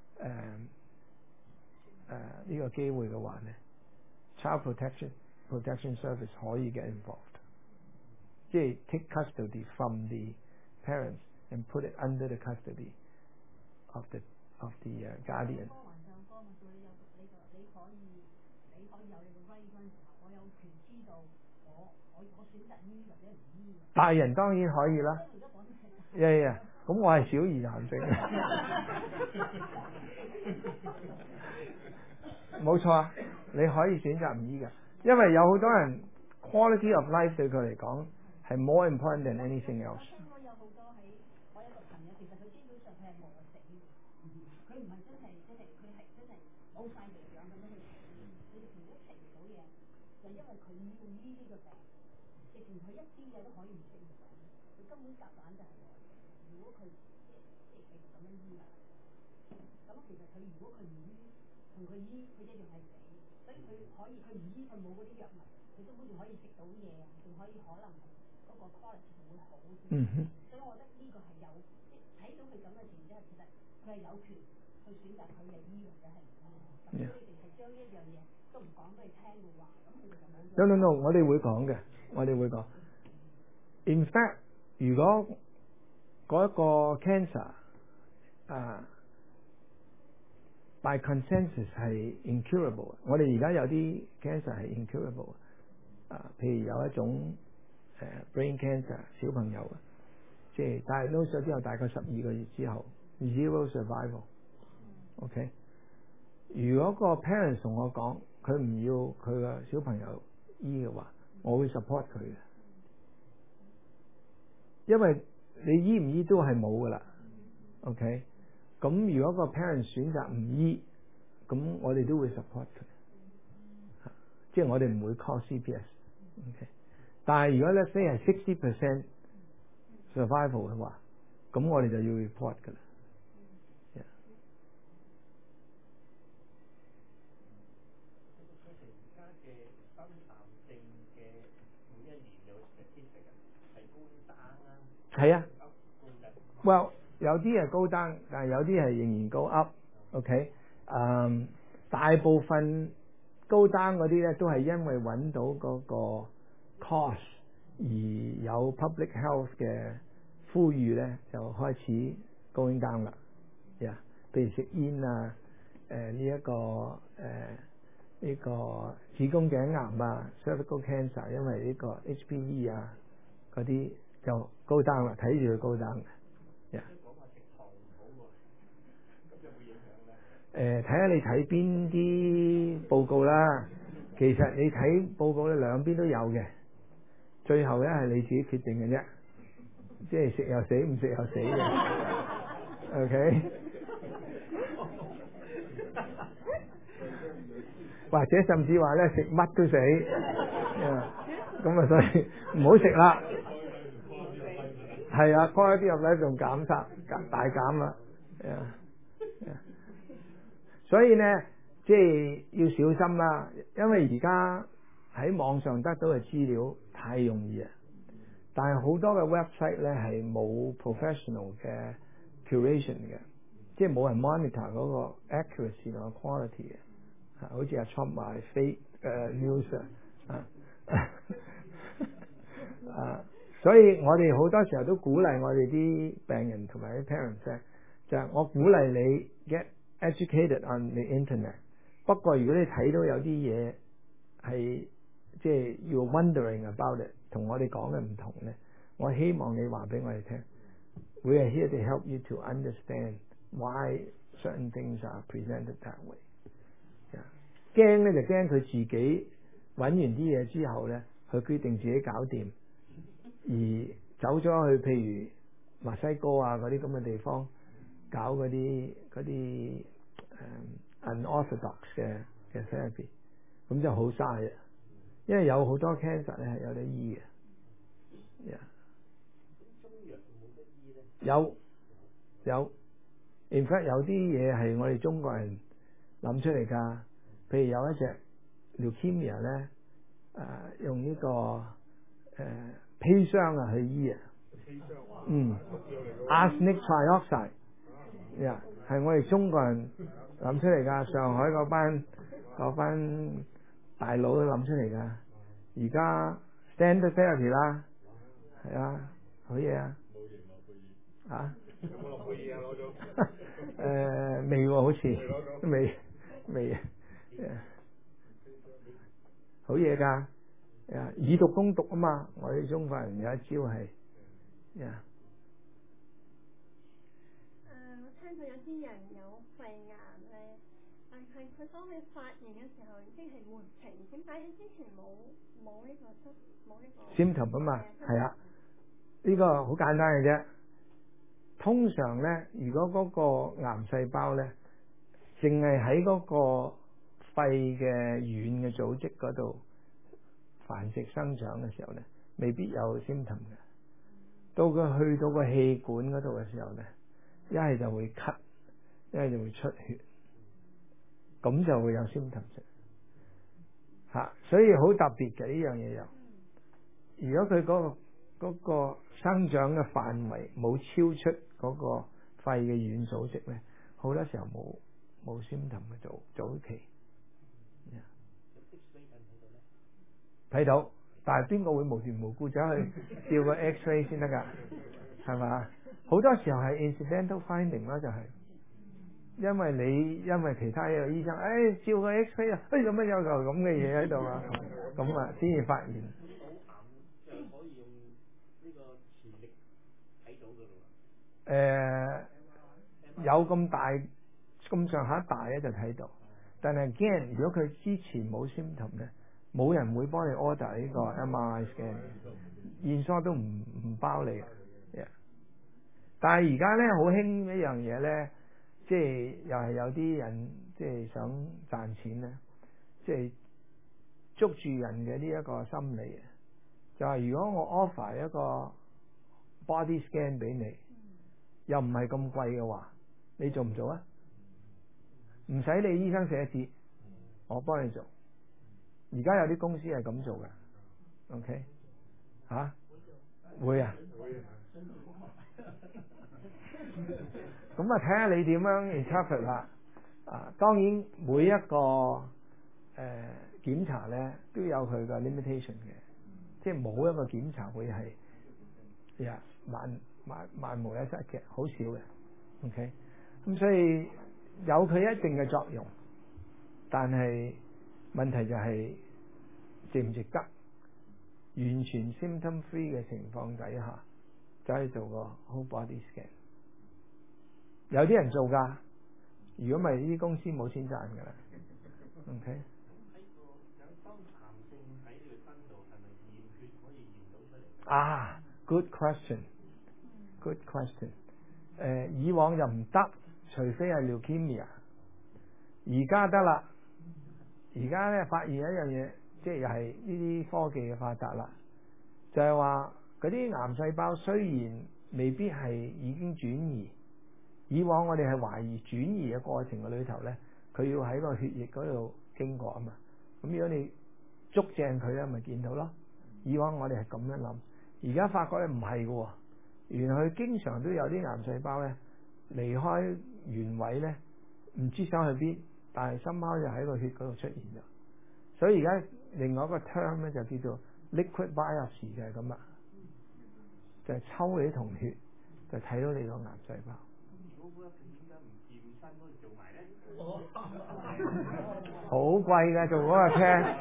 [SPEAKER 1] 呢個機會嘅話咧 ，Child Protection Service 可以 get involved， 即係 take custody from the parents and put it under the custody of the guardian。
[SPEAKER 5] 你可以有你個 right 嗰陣時候，我有權知道我選擇醫或者唔醫。
[SPEAKER 1] 大人當然可以啦。咁我係小兒癌症。冇錯啊，你可以選擇唔醫嘅，因為有好多人 quality of life 對佢嚟講係 more important than anything else。
[SPEAKER 5] 我有好多我有個朋友，其實佢基本上佢係餓死，佢唔係真係佢係真係冇晒營養咁樣去死，佢直情都食唔到嘢，就因為佢要醫呢個病，直情佢一啲嘢都可以唔食唔到，佢根本夾硬就係餓死。如果佢即係咁樣醫啦，咁其實佢如果佢唔醫，同佢醫，佢一樣係死。所以佢可以佢唔醫，佢冇嗰啲藥物，佢根本仲可以食到嘢，仲可以可能嗰個 quality 仲會好啲。所以我覺得呢個係有即係睇到佢咁嘅情況，其實佢係有權去選擇佢係醫或者係唔醫。咁如果你哋係將呢一樣嘢都唔講俾佢聽嘅話，咁佢哋就冇。
[SPEAKER 1] No， 我哋會講嘅，我哋會講。 In fact，如果嗰一個 cancer by consensus 係 incurable， 我哋而家有啲 cancer 係 incurable， 譬如有一種brain cancer 小朋友即係diagnose咗之後大概12個月之後 zero survival。OK， 如果個 parents 同我講佢唔要佢個小朋友醫嘅話，我會 support 佢嘅，因為你醫唔醫都係冇噶啦。OK， 咁如果個 parents 選擇唔醫，咁我哋都會 support 佢，即係我哋唔會 call CPS。OK， 但係如果咧 say 係60% survival 嘅話，咁我哋就要 report 噶啦。係啊 ，well 有啲係高單，但係有啲係仍然高 up。OK， 大部分高單嗰啲咧都係因為揾到嗰個 cause 而有 public health 嘅呼籲咧，就開始 going down 啦。譬如食煙啊，呢個子宮頸癌啊 cervical cancer， 因為呢個 HPV 啊嗰啲就高單啦，睇住佢高單嘅。睇下你睇邊啲報告啦。其實你睇報告咧兩邊都有嘅，最後咧係你自己決定嘅啫，即係食又死，唔食又死嘅。OK， 或者甚至話咧食乜都死，咁啊所以唔好食啦。係啊 quality of life 仲減殺大減啦。所以咧，即係要小心啦，因為而家喺網上得到嘅資料太容易啊，但係好多嘅 website 咧係冇 professional 嘅 curation 嘅，即係冇人 monitor 嗰個 accuracy 同個 quality 嘅，好似阿 Trump 話 fake news 所以我哋好多時候都鼓勵我哋啲病人同埋啲 parents 咧，就係我鼓勵你 get educated on the internet。不過如果你睇到有啲嘢係即係 you're wondering about it， 同我哋講嘅唔同咧，我希望你話俾我哋聽。We are here to help you to understand why certain things are presented that way。驚咧就驚佢自己揾完啲嘢之後咧，佢決定自己搞掂，而走咗去譬如墨西哥啊嗰啲咁嘅地方搞嗰啲unorthodox 嘅 therapy， 咁就好嘥啊！因為有好多 cancer 咧係有得醫嘅。中藥冇得醫咧？有 in fact 有啲嘢係我哋中國人諗出嚟㗎，譬如有一隻 leukemia 咧，用呢個砒霜啊去醫啊。arsenic trioxide， 係我哋中國人諗出嚟㗎，上海嗰班大佬都諗出嚟㗎。而家 standard therapy 啦，係啊，好嘢啊！啊？未喎，好似未好嘢㗎。以毒攻毒啊嘛！我哋中國人有一招係
[SPEAKER 7] 我聽到有啲人有肺癌咧，但係佢當佢發現嘅時候已經係末期，點解之前冇呢個
[SPEAKER 1] symptom 啊嘛？係啊，呢個好簡單嘅啫。通常咧，如果嗰個癌細胞咧，淨係喺嗰個肺嘅軟嘅組織嗰度繁殖生長嘅時候咧，未必有 symptom 嘅。到佢去到個氣管嗰度嘅時候咧，一係就會咳，一係就會出血，咁就會有 symptom 所以好特別嘅呢樣嘢又。如果佢嗰個生長嘅範圍冇超出嗰個肺嘅軟組織咧，好多時候冇 symptom 嘅早期。睇到但係邊個會無緣無故走去照個 X-ray 先得㗎？係嘛？好多時候係 incidental finding 啦，就係因為其他有醫生，照個 X-ray 啊，做乜有嚿咁嘅嘢喺度啊？咁啊先至發現。
[SPEAKER 2] 就可以用呢個磁力睇到㗎咯。
[SPEAKER 1] 有咁大咁上下大咧就睇到，但係 again 如果佢之前冇 symptom 咧，冇人會幫你 order 呢個 MRI scan， 驗疏都唔包你嘅。Yeah. 但係而家咧好興一樣嘢咧，即係又係有啲人即係想賺錢咧，即係捉住人嘅呢一個心理，就係如果我 offer 一個 body scan 俾你，又唔係咁貴嘅話，你做唔做啊？唔使你醫生寫字，我幫你做。而家有啲公司係咁做嘅 ，OK 吓？會啊？咁啊，睇下你點樣 interpret 啦。當然每一個檢查咧都有佢嘅 limitation 嘅，即係冇一個檢查會係萬無一失嘅，好少嘅。OK， 咁所以有佢一定嘅作用，但係問題就係值唔值得完全 symptom free 嘅情況底下，走去做個 whole body scan。有啲人做㗎，如果唔係呢啲公司冇錢賺㗎啦。OK。
[SPEAKER 2] 有當癌症喺呢個身度，係咪驗血可以驗到出嚟
[SPEAKER 1] ？Good question。Good question。以往就唔得，除非係 leukemia。而家得啦。而家咧發現一樣嘢，即係又係呢啲科技嘅發達啦，就係話嗰啲癌細胞雖然未必係已經轉移，以往我哋係懷疑轉移嘅過程嘅裏頭咧，佢要喺個血液嗰度經過啊嘛。咁如果你捉正佢咧，咪見到咯。以往我哋係咁樣諗，而家發覺咧唔係嘅，原來佢經常都有啲癌細胞咧離開原位咧，唔知想去邊，但係深刻就喺個血嗰度出現咗。所以而家另外一個 term 咧就叫做 liquid biopsy 就係咁啦，就係抽你啲銅血，就睇到你個癌細胞。
[SPEAKER 2] 如果點解唔驗身嗰度做埋咧？
[SPEAKER 1] 好貴㗎做嗰個 test。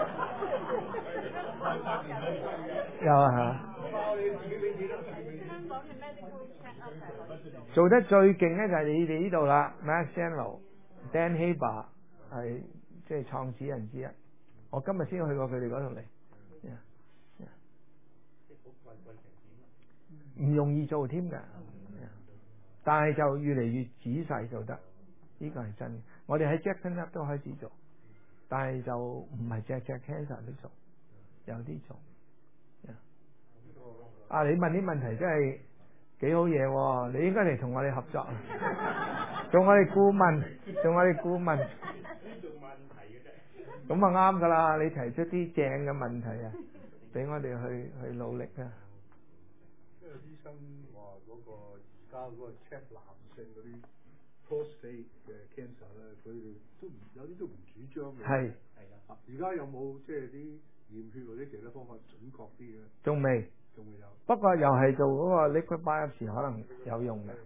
[SPEAKER 1] 有啊。做得最勁咧就係你哋呢度啦 ，Mass General、Dan Haber 係即係創始人之一。我今日先去過佢哋嗰度嚟。唔容易做添㗎，但係就越嚟越仔細做得，呢個係真嘅。我哋喺 Jackson Lab 都開始做，但係就唔係隻 cancer 都做，有啲做。你問啲問題真係幾好嘢喎！你應該嚟同我哋合作，做我哋顧問。咁啊啱㗎啦！你提出啲正嘅問題啊，俾我哋去努力啊！
[SPEAKER 3] 因為醫生話嗰個而家嗰個 check 男性嗰啲 prostate 嘅 cancer 咧，佢哋都有啲都唔主張嘅。
[SPEAKER 1] 係。
[SPEAKER 3] 而家有冇即係啲驗血或者其他方法準確啲嘅？
[SPEAKER 1] 仲未有。不過又係做嗰個 liquid biopsy 可能有用嘅。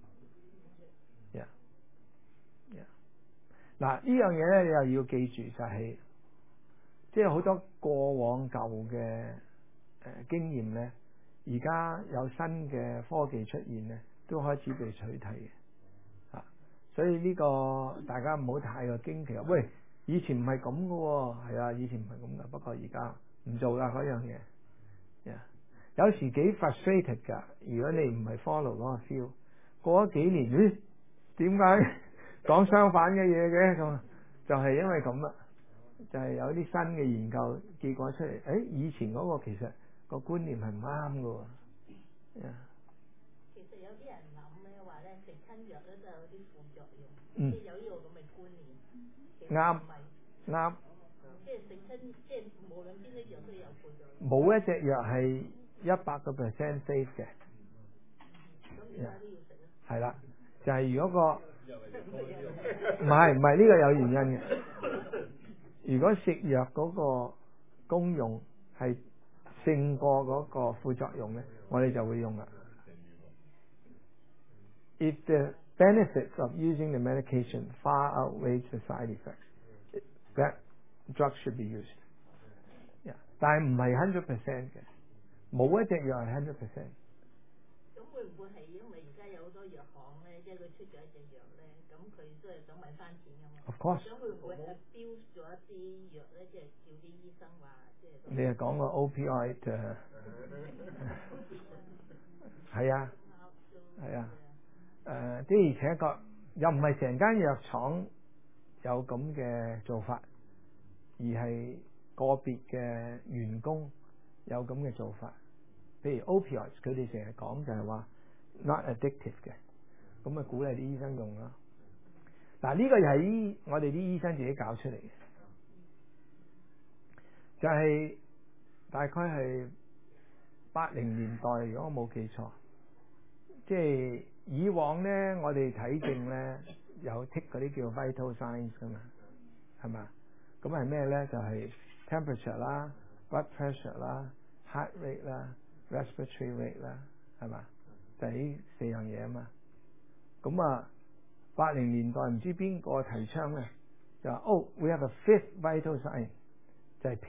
[SPEAKER 1] 嗱，呢樣嘢咧，你又要記住就係，即係好多過往舊嘅經驗咧，而家有新嘅科技出現咧，都開始被取締嘅。所以呢個大家唔好太過驚奇。喂，以前唔係咁嘅喎，係啊，以前唔係咁嘅，不過而家唔做啦嗰樣嘢。有時幾 frustrated 㗎，如果你唔係 follow 嗰個 feel， 過咗幾年，點解講相反嘅嘢嘅？咁就係因為咁啦，就係有啲新嘅研究結果出嚟，以前嗰個其實個觀念係唔啱㗎喎。
[SPEAKER 5] 其實有啲人諗咧話咧，食親藥咧都有啲副作用，即係有呢個咁嘅觀念。啱。即係食親，即係無論邊啲藥都有副作用。
[SPEAKER 1] 冇一隻藥係100% safe 嘅。
[SPEAKER 5] 咁點解都要食咧？
[SPEAKER 1] 係啦，就係如果唔係呢個有原因嘅。如果食藥嗰個功用係勝過嗰個副作用咧，我哋就會用啦。If the benefits of using the medication far outweighs the side effects, that drug should be used. Yeah. 但係唔係100%嘅，冇一隻藥係100%。
[SPEAKER 8] 咁會唔會係因為而家有好多藥行咧，即係佢出咗一隻藥咧，咁佢都係想揾翻錢㗎嘛
[SPEAKER 1] Of course。
[SPEAKER 8] 咁會唔會係標咗一啲藥咧，即係叫啲醫生話，即係
[SPEAKER 1] 你係講個 opioid 係啊，係啊，的而且確又唔係成間藥廠有咁嘅做法，而係個別嘅員工有咁嘅做法。譬如 opioids， 佢哋成日講就係話 not addictive 嘅，咁啊鼓勵啲醫生用啦。嗱，呢個又係我哋啲醫生自己搞出嚟嘅，就係大概係80年代，如果我冇記錯，即係以往咧，我哋睇症咧有 take 嗰啲叫 vital signs 噶嘛，係嘛？咁係咩咧？就係 temperature 啦、blood pressure 啦、heart rate 啦、respiratory rate 啦，係嘛？就係呢4樣嘢啊嘛。咁啊，80年代唔知邊個提倡咧，就話we have a fifth vital sign， 就係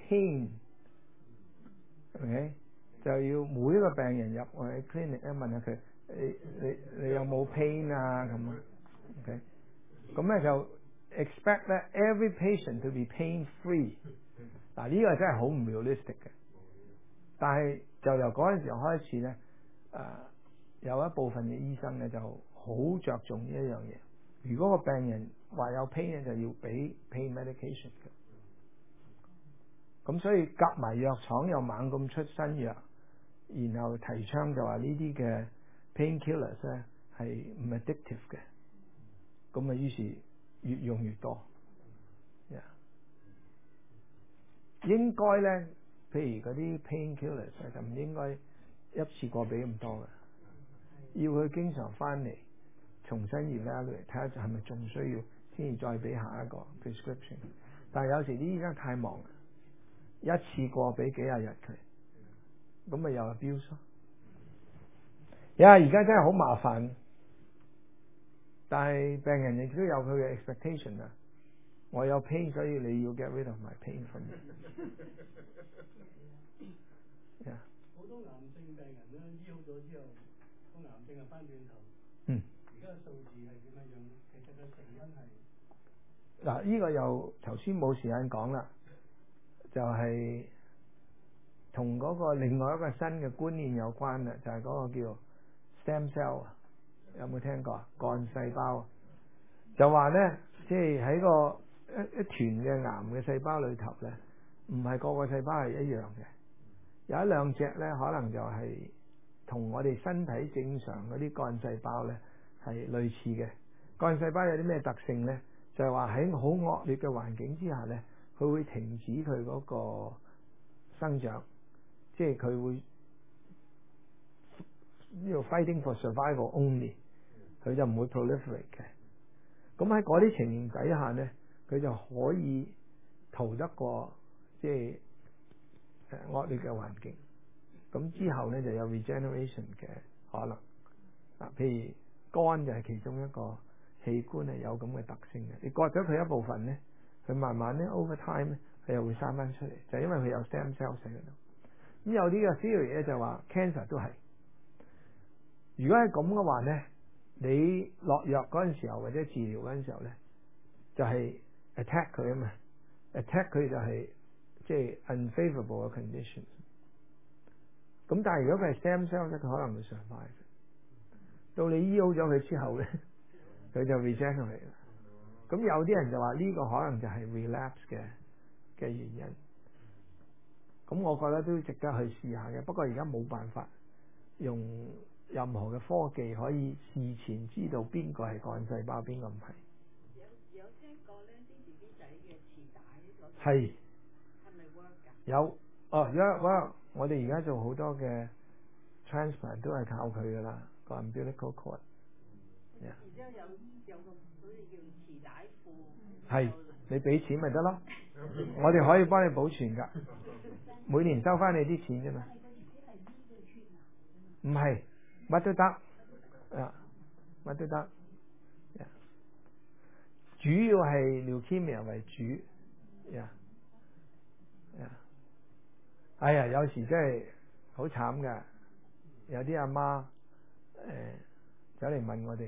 [SPEAKER 1] pain。OK， 就要每一個病人入我哋 clinic 咧問下佢，你有冇 pain 啊咁啊 ？OK， 咁咧就 expect 咧 every patient to be pain free。嗱，呢個真係好唔 realistic 嘅，但係就由嗰陣時候開始咧，有一部分嘅醫生咧就好着重呢一樣嘢。如果個病人話有 pain 咧，就要俾 pain medication 嘅。咁所以夾埋藥廠又猛咁出新藥，然後提倡就話呢啲嘅 painkillers 咧係唔 addictive 嘅，咁啊於是越用越多。應該咧，譬如嗰啲 painkillers 就唔應該一次過俾咁多嘅，要佢經常翻嚟重新evaluate睇下係咪仲需要，先至再俾下一個 prescription。但係有時啲醫生太忙，一次過俾幾廿日佢，咁咪又係 abuse 咯。而家真係好麻煩，但係病人亦都有佢嘅 expectation 啊。我有 pain， 所以你要 get rid of my pain from me。
[SPEAKER 4] 好多癌症病人咧醫好咗之後，個癌症係翻轉頭。而家數字係點樣樣？其實個成因係
[SPEAKER 1] 嗱，呢個又頭先冇時間講啦，就係同嗰個另外一個新嘅觀念有關啦，就係嗰個叫 stem cell 啊，有冇聽過啊？幹細胞就話咧，即係喺個一團嘅癌嘅細胞裏頭咧，唔係個個細胞係一樣嘅，有一兩隻咧可能就係同我哋身體正常嗰啲幹細胞咧係類似嘅。幹細胞有啲咩特性咧？就係話喺好惡劣嘅環境之下咧，佢會停止佢嗰個生長，即係佢會呢個 fighting for survival only， 佢就唔會 proliferate 嘅。咁喺嗰啲情形底下咧，佢就可以逃得過即係惡劣嘅環境。咁之後咧就有 regeneration 嘅可能。譬如肝就係其中一個器官係有咁嘅特性嘅。你割咗佢一部分咧，佢慢慢咧 over time 咧，佢又會生翻出嚟，就係因為佢有 stem cells 喺度。咁有啲嘅 theory 咧就話 cancer 都係。如果係咁嘅話咧，你落藥嗰陣時候或者治療嗰陣時候咧，就係 attack 佢啊嘛 ，attack 佢就係即係 unfavorable 嘅 conditions。咁但係如果佢係 stem cell 咧，佢可能會 survive。到你醫好咗佢之後咧，佢就 regenerate 啦。咁有啲人就話呢個可能就係 relapse 嘅原因。咁我覺得都值得去試下嘅。不過而家冇辦法用任何嘅科技可以事前知道邊個係幹細胞，邊個唔係。
[SPEAKER 8] 有聽過咧啲 BB 仔嘅臍帶嗰
[SPEAKER 1] 係
[SPEAKER 8] 咪 work 㗎？
[SPEAKER 1] 有我哋而家做好多嘅 transplant 都係靠佢噶啦，個 umbilical cord。
[SPEAKER 8] 而家有個好似叫臍帶褲。
[SPEAKER 1] 係，你俾錢咪得咯，我哋可以幫你保存㗎，每年收翻你啲錢啫嘛。唔係，乜都得，乜都得。主要係 leukemia 為主，哎呀，有時真係好慘㗎，有啲阿媽走嚟問我哋，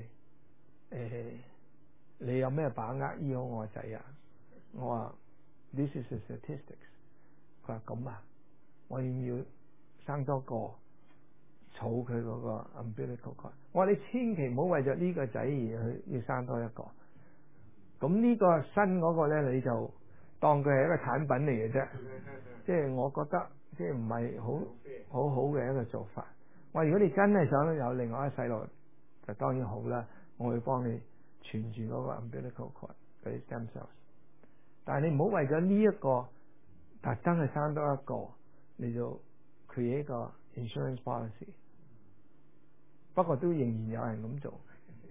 [SPEAKER 1] 你有咩把握醫好我仔啊？我話 This is a statistics。佢話咁啊，我要生多個，儲佢嗰個 umbilical cord。我話你千祈唔好為咗呢個仔而去要生多一個。咁呢個新嗰個咧，你就當佢係一個產品嚟嘅啫。即係我覺得，即係唔係好好嘅一個做法。我話如果你真係想有另外一個細路，就當然好啦，我會幫你存住嗰個 umbilical cord 嗰啲 stem cells。但係你唔好為咗呢一個特登去生多一個，你就 create 一個 insurance policy。不過都仍然有人咁做。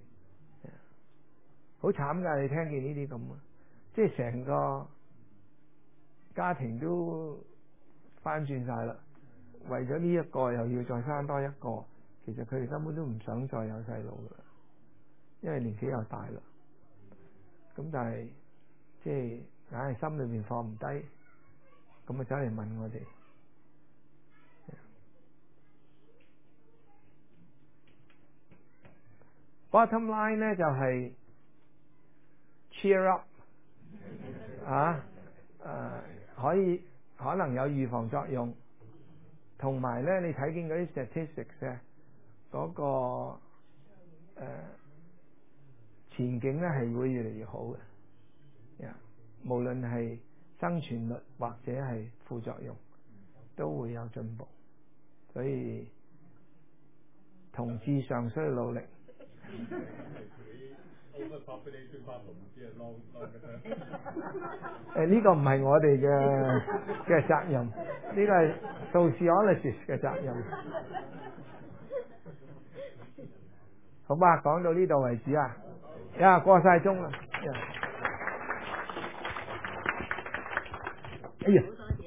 [SPEAKER 1] 好慘㗎！你聽見呢啲咁啊，即係成個家庭都翻轉晒啦。為咗呢一個又要再生多一個，其實佢哋根本都唔想再有細路㗎啦，因為年紀又大啦。咁但係即係硬係心裏面放唔低，咁啊走嚟問我哋。Bottom line 咧就係、cheer up 可能有預防作用，同埋咧你睇見嗰啲 statistics 咧嗰個前景咧係會越嚟越好嘅，無論係生存率或者係副作用都會有進步，所以同志尚需努力。呢個唔係我哋嘅責任，呢個係 sociologist 嘅責任。好吧，講到呢度為止啊，過晒鐘啦。哎呀！